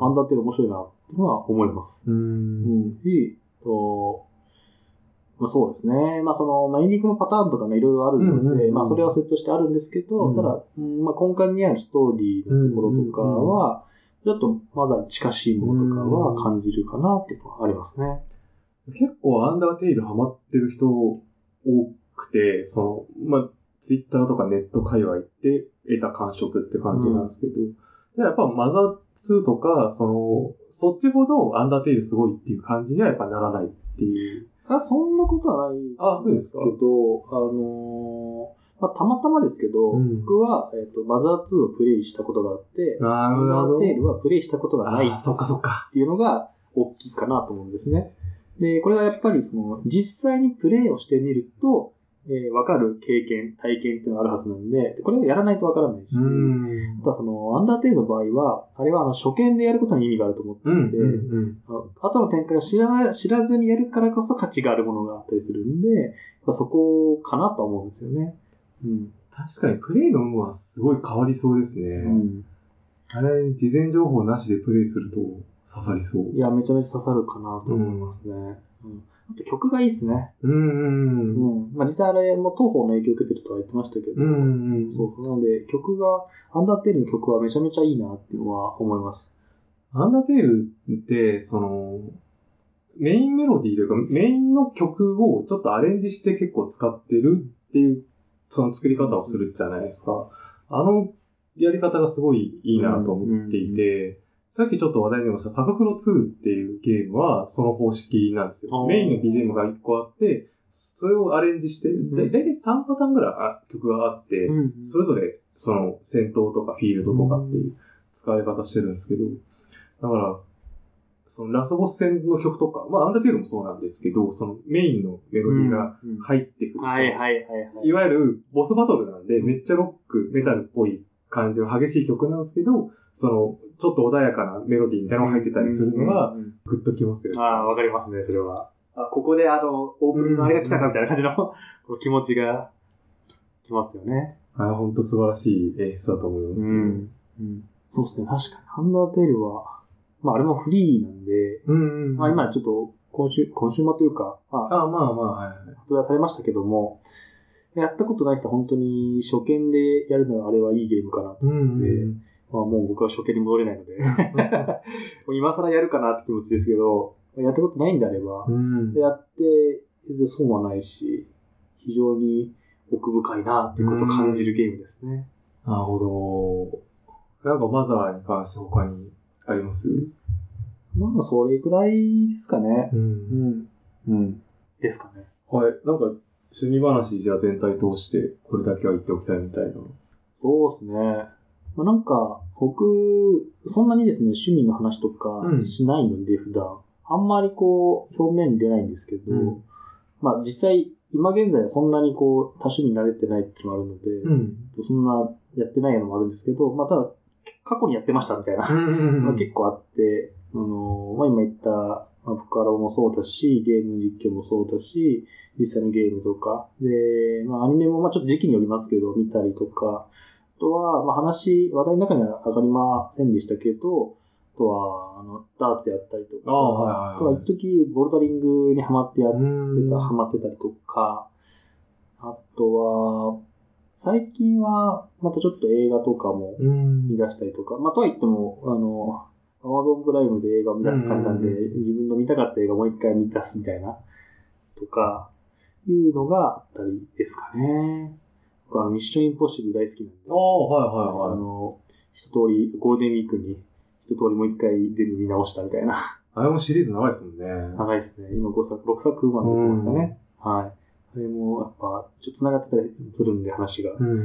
アンダーテイル面白いなっていうのは思います。うん。うん。で、と、まあそうですね。まあその、まあエンディングのパターンとかね、いろいろあるので、うんうんうん、まあそれは設置としてあるんですけど、うん、ただ、うんまあ根幹にあるストーリーのところとかは、ちょっとマザーに近しいものとかは感じるかなっていうのはありますね。 結構アンダーテイルハマってる人多くて、その、まあ、ツイッターとかネット界隈で得た感触って感じなんですけど、うん、でやっぱマザーツーとか、その、そっちほどアンダーテイルすごいっていう感じにはやっぱならないっていう。 あ、そんなことはない。 あ、そうですか。 けど、あのー、 まあ、たまたまですけど、うん、僕は、えっと、マザーツーをプレイしたことがあって、アンダーテールはプレイしたことがないっていうのが大きいかなと思うんですね。で、これはやっぱりその、実際にプレイをしてみると、えー、わかる経験、体験っていうのがあるはずなんで、これをやらないとわからないし、あとはその、アンダーテールの場合は、あれはあの、初見でやることに意味があると思っていて、うんうんうん、後の展開を知らな、知らずにやるからこそ価値があるものがあったりするんで、そこかなと思うんですよね。 うん、確かにプレイの有無はすごい変わりそうですね。うん、あれ、事前情報なしでプレイすると刺さりそう。 いや、めちゃめちゃ刺さるかなと思いますね。うんうん、あと曲がいいですね。 うんうんうん。 うん。まあ、実際あれも東方の影響を受けてるとは言ってましたけど、うんうんうん、そうなので曲が、アンダーテールの曲はめちゃめちゃいいなっていうのは思います。 アンダーテールって、その、メインメロディーというか、メインの曲をちょっとアレンジして結構使ってるっていう、その作り方をするじゃないですか。あのやり方がすごいいいなと思っていて、さっきちょっと話題に出ましたサガフロツーっていうゲームはその方式なんですよ。メインの ビージーエム がいっこあって、それをアレンジして、だいたいさんパターンぐらい曲があって、それぞれその戦闘とかフィールドとかっていう使い方してるんですけど、だから、そのラスボス戦の曲とか、まあアンダーテールもそうなんですけど、そのメインのメロディーが入ってくる。 はいはいはいはい。 いわゆるボスバトルなんで、めっちゃロック、メタルっぽい感じの激しい曲なんですけど、その、ちょっと穏やかなメロディーみたいなのが入ってたりするのが、グッときますよね。 ああ、わかりますね、それは。あ、ここであの、オープニングのあれが来たかみたいな感じの、この気持ちがきますよね。 ああ、ほんと素晴らしい演出だと思いますね。うんうん、そうですね、確かに。アンダーテールは、まああれもフリーなんで、うんうんうん、まあ今ちょっと、今週、今週末というか、まあ、あまあまあ、はい、 発売されましたけども、やったことない人は本当に初見でやるのはあれはいいゲームかなと思って、うんうん、まあ、もう僕は初見に戻れないので、今更やるかなって気持ちですけど、やったことないんであれば、うん、やって全然損はないし、非常に奥深いなっていうことを感じるゲームですね。 なるほど。なんかマザーに関して他にあります？ まあ、それぐらいですかね。うん。うん。うん。ですかね。 はい。なんか、趣味話じゃあ全体通してこれだけは言っておきたいみたいな。 そうですね。まあ、なんか、僕、そんなにですね、趣味の話とかしないので、うん、普段。あんまりこう、表面に出ないんですけど、うん、まあ実際、今現在はそんなにこう、多趣味に慣れてないっていうのもあるので、うん、そんなやってないのもあるんですけど、まあただ、過去にやってましたみたいな、まあ結構あって、あのー、まあ今言った、まあ、ボカロもそうだし、ゲーム実況もそうだし、実際のゲームとか、で、まあアニメもまあちょっと時期によりますけど、見たりとか、あとは、まあ話、話題の中には上がりませんでしたけど、あとは、あの、ダーツやったりとか、あ,、はいはいはい、あとは一時ボルダリングにハマってやってた、ハマってたりとか、あとは、最近は、またちょっと映画とかも見出したりとか、まあ、とは言っても、あの、アマゾンプライムで映画を見出す感じなんで、自分の見たかった映画をもう一回見出すみたいな、とか、いうのがあったりですかね。僕はミッションインポッシブル大好きなんで。 ああ、はいはいはい。 あの、一通り、ゴールデンウィークに一通りもう一回全部見直したみたいな。 あれもシリーズ長いですもんね。 長いですね。今ごさく、ろくさくまで出てますかね。はい。あれも、やっぱ、ちょっと繋がってたりするんで、話が。うんうんうん、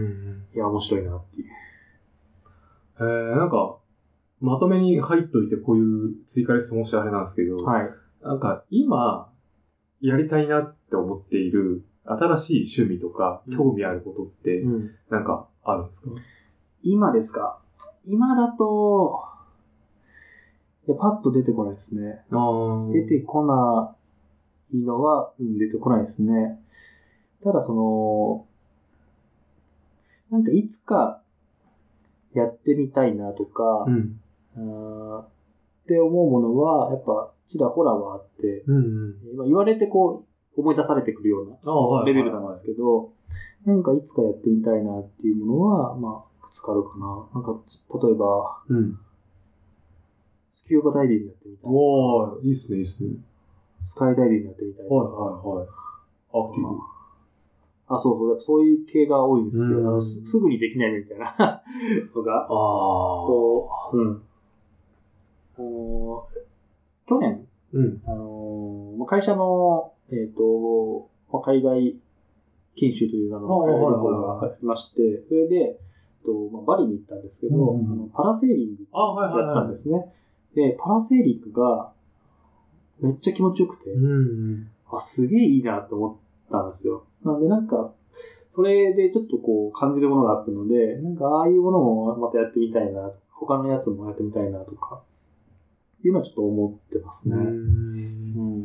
いや、面白いなっていう。 えー、なんか、まとめに入っといて、こういう追加で質問してあれなんですけど、はい。なんか、今、やりたいなって思っている、新しい趣味とか、興味あることって、なんか、あるんですか？うんうん、 今ですか？今だと、いや、パッと出てこないですね。出てこないのは、うん、出てこないですね。ただその、なんかいつかやってみたいなとか、うん、あって思うものは、やっぱちらほらはあって、うんうん、言われてこう思い出されてくるようなレベルなんですけど、なんかいつかやってみたいなっていうものは、まあ、いくつかあるかな。なんか、例えば、うん、スキューバダイビングやってみたい。 おー、いいっすね、いいっすね。 スカイダイビングやってみたい。はいはいはい。アクティブ。 あ、そうそう。やっぱそういう系が多いですよ。あのす、すぐにできないみたいなのが。ああ。と、うん。あの、去年、うん、あの、会社の、えっと、海外研修というあの、海外旅行がありまして、それで、とまあ、バリに行ったんですけど、うん、あのパラセーリングやったんですね。で、パラセーリングがめっちゃ気持ちよくて、うん、あ、すげえいいなと思ったんですよ。なのでなんか、それでちょっとこう感じるものがあったので、なんかああいうものもまたやってみたいな、他のやつもやってみたいなとか、っていうのはちょっと思ってますね。うん、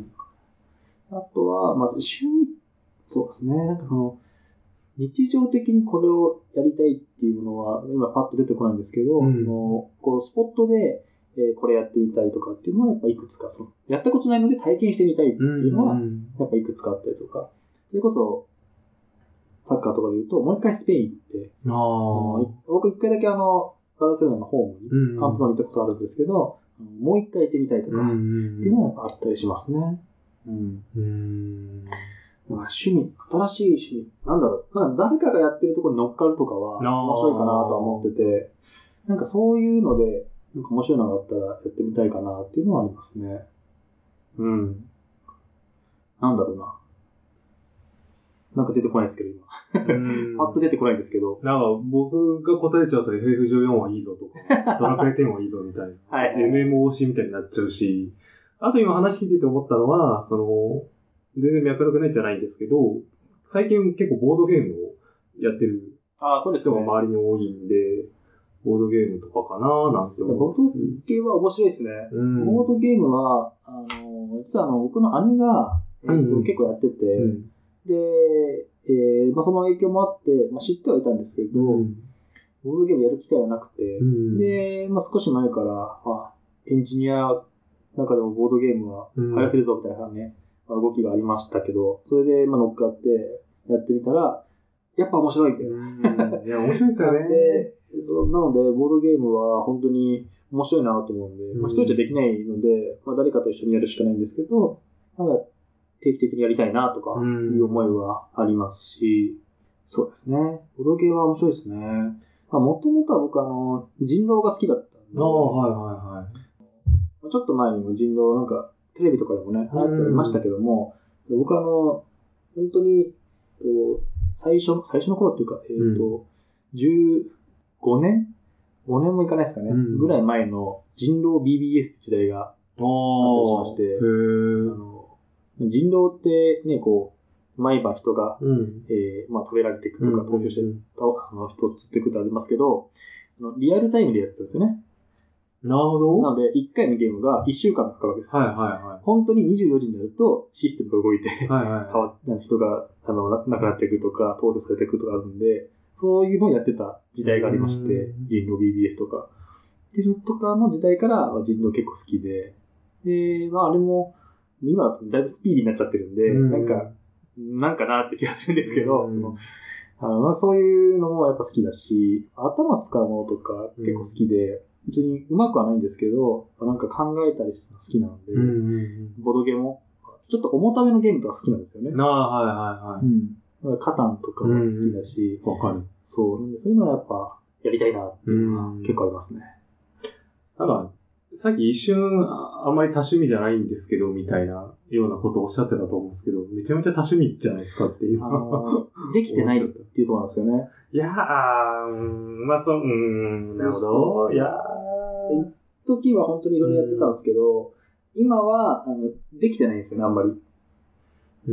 あとは、まず趣味、そうですね。なんかその、日常的にこれをやりたいっていうものは、今パッと出てこないんですけど、うん、こうスポットで、えー、これやってみたいとかっていうのはやっぱいくつか、その、やったことないので体験してみたいっていうのは、やっぱいくつかあったりとか、それこそ、サッカーとかで言うと、もう一回スペイン行って、あ僕一回だけあの、バルセロナのホームに、カンプノに行ったことあるんですけど、もう一回行ってみたいとか、っていうのはやっぱあったりしますね。うん。うん趣味、新しい趣味、なんだろう、なんか誰かがやってるところに乗っかるとかは面白いかなとは思ってて、なんかそういうので、なんか面白いのがあったらやってみたいかなっていうのはありますね。うん。なんだろうな。なんか出てこないですけど、今。パッと出てこないんですけど。 なんか僕が答えちゃうと エフエフじゅうよん はいいぞとか、ドラクエテンはいいぞみたいな。はい、はい。エムエムオーシー みたいになっちゃうし、あと今話聞いてて思ったのは、その、全然脈絡ないじゃないんですけど、最近結構ボードゲームをやってる人が周りに多いんで、ボードゲームとかかななんて思う。ボードゲームは面白いですね。うん、ボードゲームは、あの、実はあの、僕の姉が、えーとうん、結構やってて、うん、で、えーまあ、その影響もあって、まあ、知ってはいたんですけど、うん、ボードゲームやる機会はなくて、うん、で、まあ、少し前から、まあ、エンジニア中でもボードゲームは流行らせるぞみたいなね、うん動きがありましたけど、それでまあ乗っかってやってみたら、やっぱ面白いって。 いや、面白いですよね。 でそうなので、ボードゲームは本当に面白いなと思うんで、うん、まあ一人じゃできないので、まあ誰かと一緒にやるしかないんですけど、なんか定期的にやりたいなとかいう思いはありますし、そうですね。ボードゲームは面白いですね。まあもともとは僕あの、人狼が好きだったんで、 ああ、はいはいはい。 ちょっと前にも人狼なんか、テレビとかでもね、流行っていましたけども、うん、僕あの、本当に、最初、最初の頃っていうか、えっ、ー、と、うん、じゅうごねん ?ご 年もいかないですかね、うん、ぐらい前の人狼 ビービーエス って時代があったりしまして、あの人狼ってね、こう、毎晩人が、うんえーまあ、食べられていくとか、投票して、うん、あの人を釣っていくとありますけど、リアルタイムでやってたんですよね。 なるほど。 なので、いっかいのゲームがいっしゅうかんかかるわけです。 はいはいはい。 本当ににじゅうよじになると、システムが動いて、はいはい、変わっ人が、あの、亡くなっていくとか、投票されていくとかあるんで、そういうのをやってた時代がありまして、人狼 ビービーエス とか。っていうのとかの時代から、人狼結構好きで、で、まああれも、今だとだいぶスピーディーになっちゃってるんで、んなんか、なんかなって気がするんですけど、そのあのまあ、そういうのもやっぱ好きだし、頭使うものとか結構好きで、別にうまくはないんですけど、なんか考えたりするの好きなので、うんうんうん、ボドゲも、ちょっと重ためのゲームとか好きなんですよね。 ああ、はいはいはい。うん。 だからカタンとかも好きだし、 わ、うん、かる。 そう。そういうのはやっぱ、やりたいなっていうのは結構ありますね。 ただ、さっき一瞬、あんまり多趣味じゃないんですけど、みたいなようなことをおっしゃってたと思うんですけど、めちゃめちゃ多趣味じゃないですかっていう。あのできてないっていうところなんですよね。 いやー、うん、まあそう、うん、なるほど。いやー。 一時は本当にいろいろやってたんですけど、今は、あの、できてないんですよね、あんまり。 うん。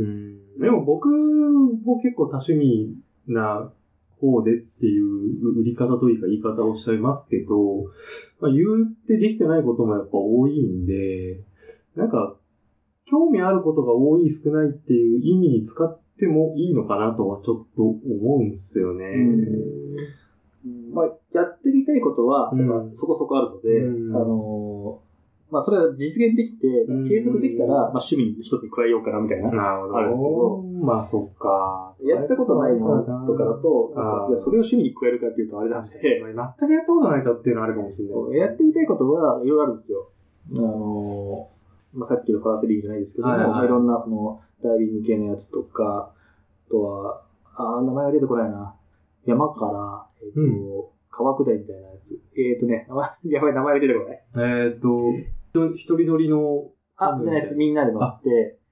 でも僕も結構多趣味な方でっていう売り方というか言い方をおっしゃいますけど、まあ、言うってできてないこともやっぱ多いんで、なんか、興味あることが多い少ないっていう意味に使ってもいいのかなとはちょっと思うんですよね。 うんまあ、やってみたいことは、やっぱそこそこあるので、うん、あのー、まあ、それは実現できて、継続できたら、まあ、趣味の一つに加えようかなみたいな、あるんですけど、 まあ、そっか。 やったことないものとかだと、いやそれを趣味に加えるかっていうとあれなんで、全くやったことないとっていうのはあるかもしれない。 やってみたいことはいろいろあるんですよ。あのー、まあ、さっきのパラセリングじゃないですけども、はいはいまあ、いろんなその、ダイビング系のやつとか、あとは、あ、名前が出てこないな。山から、えっ、ー、と、うん、川下りみたいなやつ。えっ、ー、とね、やばい、名前が出てこない。 えっ、ー、と、一人乗りの、 あ、じゃないです。みんなで乗って、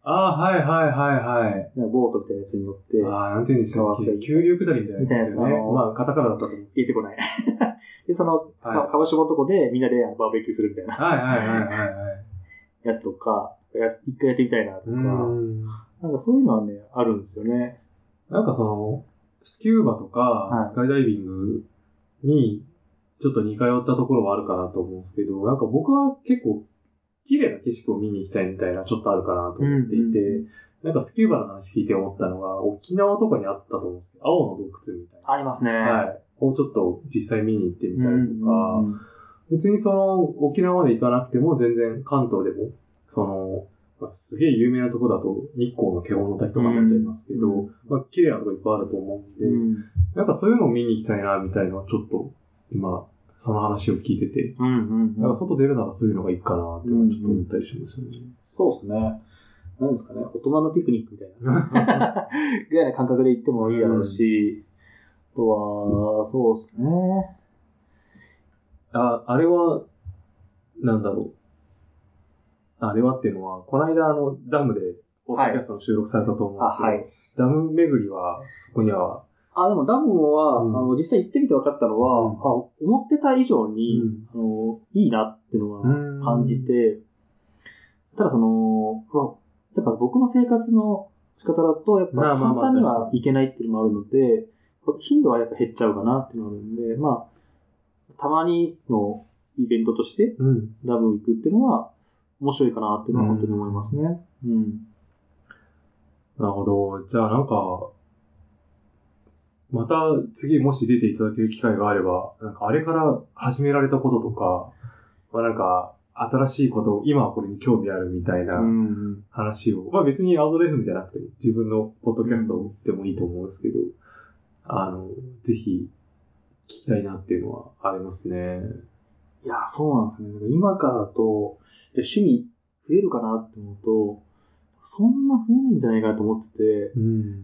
ああ、はいはいはいはい。 ボートみたいなやつに乗って。 ああ、なんて言うんでしたっけ。急流下りみたいなやつですよね。まあ、カタカナだったと思う。 言ってこない。で、その、はい、川下のとこでみんなでバーベキューするみたいな。 はいはいはいはい、はい。 やつとか、一回やってみたいなとか。んなんかそういうのはね、あるんですよね。 なんかその、スキューバとか、スカイダイビングに、ちょっと似通ったところはあるかなと思うんですけど、なんか僕は結構、綺麗な景色を見に行きたいみたいなちょっとあるかなと思っていて、うんうん、なんかスキューバの話聞いて思ったのが、沖縄とかにあったと思うんですけど、青の洞窟みたいな。 ありますね。 はい。をちょっと実際見に行ってみたりとか、うんうん、別にその沖縄まで行かなくても全然関東でも、その、すげえ有名なとこだと日光の華厳の滝とかになっちゃいますけど、うん、まあ綺麗なとこいっぱいあると思うんで、うん、なんかそういうのを見に行きたいなみたいなのはちょっと今、その話を聞いてて、うんうんうん、なんか外出るならそういうのがいいかなってちょっと思ったりしますよね。 うんうん、そうですね。なんですかね、大人のピクニックみたいなぐらいな感覚で行ってもいいだろうし、うん、あとは、そうですね。 あ、あれは、なんだろう。あれはっていうのは、この間あの、ダムで、ポッドキャストの収録されたと思うんですけど、はい、ダム巡りは、そこには、 あ、でもダムは、うん、あの、実際行ってみて分かったのは、うん、あ思ってた以上に、うん、あの、いいなっていうのが感じて、ただその、やっぱ僕の生活の仕方だと、やっぱ簡単にはいけないっていうのもあるので、頻度はやっぱ減っちゃうかなっていうのがあるんで、まあ、たまにのイベントとして、ダム行くっていうのは、面白いかなっていうのは本当に思いますね。うん。うん、 なるほど。じゃあなんか、また次もし出ていただける機会があれば、なんかあれから始められたこととか、まあなんか新しいこと、今はこれに興味あるみたいな話を、うん、まあ別にアウトレフムじゃなくても自分のポッドキャストでもいいと思うんですけど、うん、あの、ぜひ聞きたいなっていうのはありますね。 いや、そうなんですね。今からだと、趣味増えるかなって思うと、そんな増えないんじゃないかなと思ってて、うん、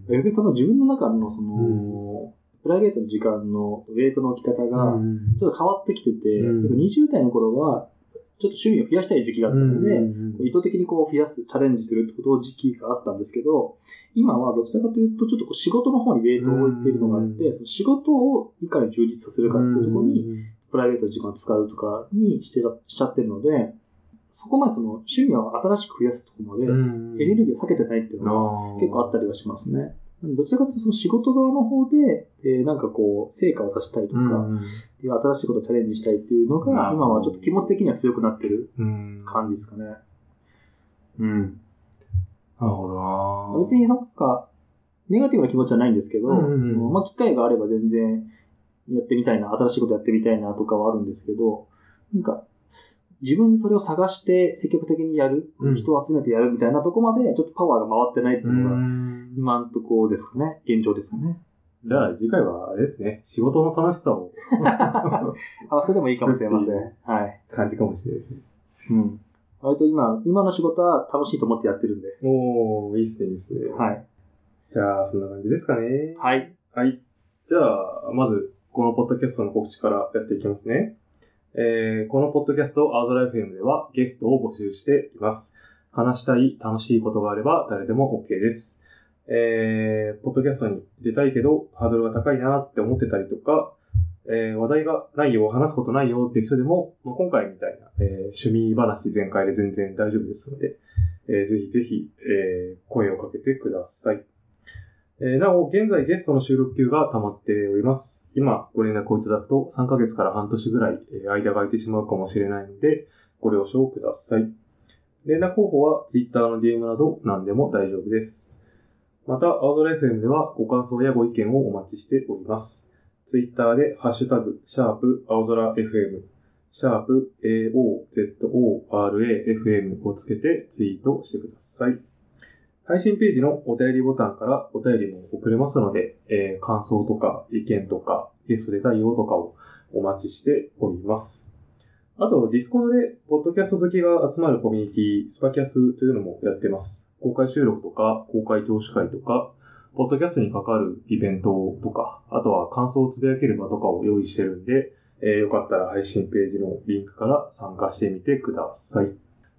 逆にその自分の中のその、うん、プライベートの時間のウェイトの置き方がちょっと変わってきてて、うん、にじゅう代の頃はちょっと趣味を増やしたい時期があったので、うん、意図的にこう増やす、チャレンジするってことを時期があったんですけど、今はどちらかというとちょっとこう仕事の方にウェイトを置いているのがあって、うん、仕事をいかに充実させるかっていうところに、プライベートの時間を使うとかにしてしちゃってるので、そこまでその趣味を新しく増やすところまでエネルギーを避けてないっていうのは結構あったりはしますね。どちらかというとその仕事側の方で、えー、なんかこう成果を出したいとか、いう新しいことをチャレンジしたいっていうのが今はちょっと気持ち的には強くなってる感じですかね。うん。 なるほどな。 別にそっかネガティブな気持ちはないんですけど、うんうん、まあ機会があれば全然やってみたいな、新しいことやってみたいなとかはあるんですけど、なんか自分でそれを探して積極的にやる、うん、人を集めてやるみたいなとこまでちょっとパワーが回ってないっていうのが今のところですかね、現状ですかね。 じゃあ次回はあれですね、仕事の楽しさをあ、それでもいいかもしれません。はい。 感じかもしれないですね。 うん。割と今、今の仕事は楽しいと思ってやってるんで。 おー、いいっすね、いいっすね。 はい。 じゃあそんな感じですかね。 はい。 はい。じゃあ、まずこのポッドキャストの告知からやっていきますね。えー、このポッドキャスト、アウトライフ エム ではゲストを募集しています。話したい、楽しいことがあれば誰でも OK です。えー、ポッドキャストに出たいけど、ハードルが高いなって思ってたりとか、えー、話題がないよ、話すことないよっていう人でも、まあ、今回みたいな、えー、趣味話全開で全然大丈夫ですので、えー、ぜひぜひ、えー、声をかけてください。えー、なお、現在ゲストの収録級が溜まっております。今ご連絡をいただくとさんかげつから半年ぐらい間が空いてしまうかもしれないのでご了承ください。連絡方法は Twitter の ディーエム など何でも大丈夫です。また、青空 エフエム ではご感想やご意見をお待ちしております。Twitter でハッシュタグ、シャープ、青空 エフエム、シャープ、エーオーゼットオーアールエーエフエム をつけてツイートしてください。配信ページのお便りボタンからお便りも送れますので、えー、感想とか意見とかゲストで対応とかをお待ちしております。あと、ディスコードでポッドキャスト好きが集まるコミュニティ、スパキャスというのもやってます。公開収録とか、公開聴取会とか、ポッドキャストに関わるイベントとか、あとは感想をつぶやける場とかを用意してるんで、えー、よかったら配信ページのリンクから参加してみてください。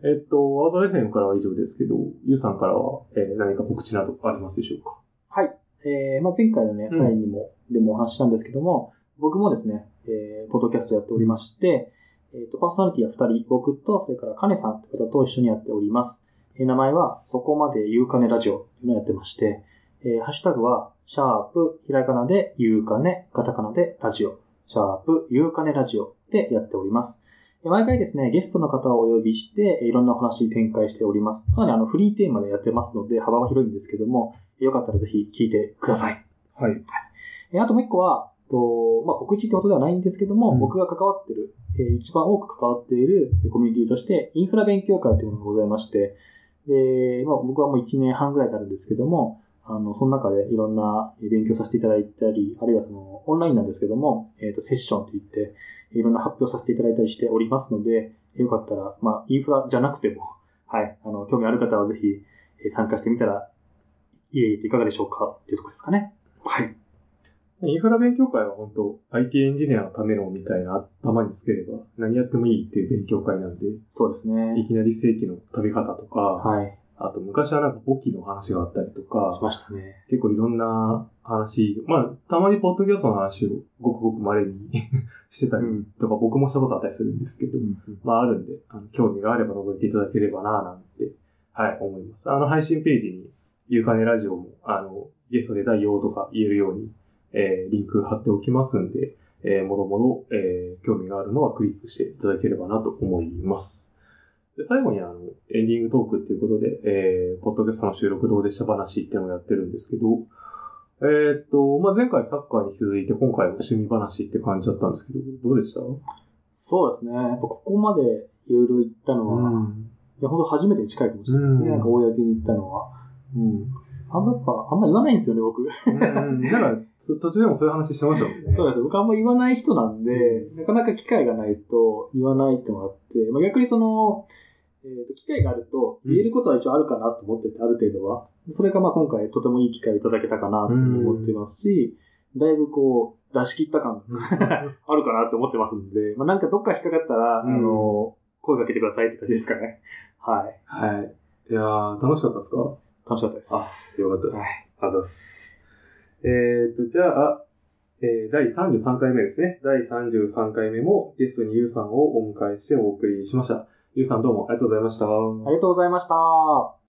えっと、アート エフエム からは以上ですけど、ゆうさんからは、えー、何か告知などありますでしょうか？ はい。えー、まあ、前回のね、回にも、でもお話ししたんですけども、僕もですね、えー、ポッドキャストやっておりまして、えっと、パーソナリティはふたり、僕と、それからカネさんという方と一緒にやっております。えー、名前は、そこまでゆうかねラジオというのをやってまして、えー、ハッシュタグは、シャープ、ひらがなでゆうかね、カタカナでラジオ、シャープ、ゆうかねラジオでやっております。毎回ですね、ゲストの方をお呼びして、いろんなお話展開しております。かなりあのフリーテーマでやってますので、幅は広いんですけども、よかったらぜひ聞いてください。 はい。 あともう一個は、とまあ、告知ってことではないんですけども、うん、僕が関わっている、えー、一番多く関わっているコミュニティとして、インフラ勉強会というものがございまして、で、まあ、僕はもういちねんはんぐらいになるんですけども、あの、その中でいろんな勉強させていただいたり、あるいはその、オンラインなんですけども、えっと、セッションといって、いろんな発表させていただいたりしておりますので、よかったら、まあ、インフラじゃなくても、はい、あの、興味ある方はぜひ参加してみたら、いかがでしょうかっていうところですかね。はい。 インフラ勉強会は本当 アイティー エンジニアのためのみたいな頭につければ何やってもいいっていう勉強会なんで。 そうですね。 いきなり正規の飛び方とか、 はい。 あと昔はなんか簿記の話があったりとか、 しましたね。 結構いろんな話、まあたまにポッドキャストの話をごくごく稀にしてたりとか、うん、僕もしたことあったりするんですけど、うん、まああるんで、あの興味があれば覗いていただければなぁなんて、はい、思います。あの配信ページに、ゆうかねラジオも、あの、ゲストで代用とか言えるように、えー、リンク貼っておきますんで、えー、もろもろ、えー、興味があるのはクリックしていただければなと思います。で、最後にあの、エンディングトークっていうことで、えー、ポッドキャストの収録どうでした話っていうのをやってるんですけど、えー、っと、まあ、前回サッカーに続いて今回は趣味話って感じだったんですけど、どうでした？ そうですね。やっぱここまでいろいろ言ったのは、うん、いや、本当初めてに近いかもしれないですね。うん、なんか公に言ったのは。うん。あんまやっぱ、あんま言わないんですよね、僕。 うん。だから、途中でもそういう話してましたもんね。 そうです。僕あんま言わない人なんで、なかなか機会がないと言わないってのがあって、まあ、逆にその、えーと、機会があると言えることは一応あるかなと思ってて、うん、ある程度は。それがまあ今回とてもいい機会をいただけたかなと思ってますし、うん、だいぶこう、出し切った感あるかなと思ってますんで、まあなんかどっか引っかかったら、うん、あの、声かけてくださいって感じですかね。はい。 はい。いやー、楽しかったですか？ 楽しかったです。 あ、よかったです。はい。ありがとうございます。えーと、じゃあ、えー、だいさんじゅうさんかいめですね。だいさんじゅうさんかいめもゲストにゆうさんをお迎えしてお送りしました。ゆうさんどうもありがとうございました。ありがとうございました。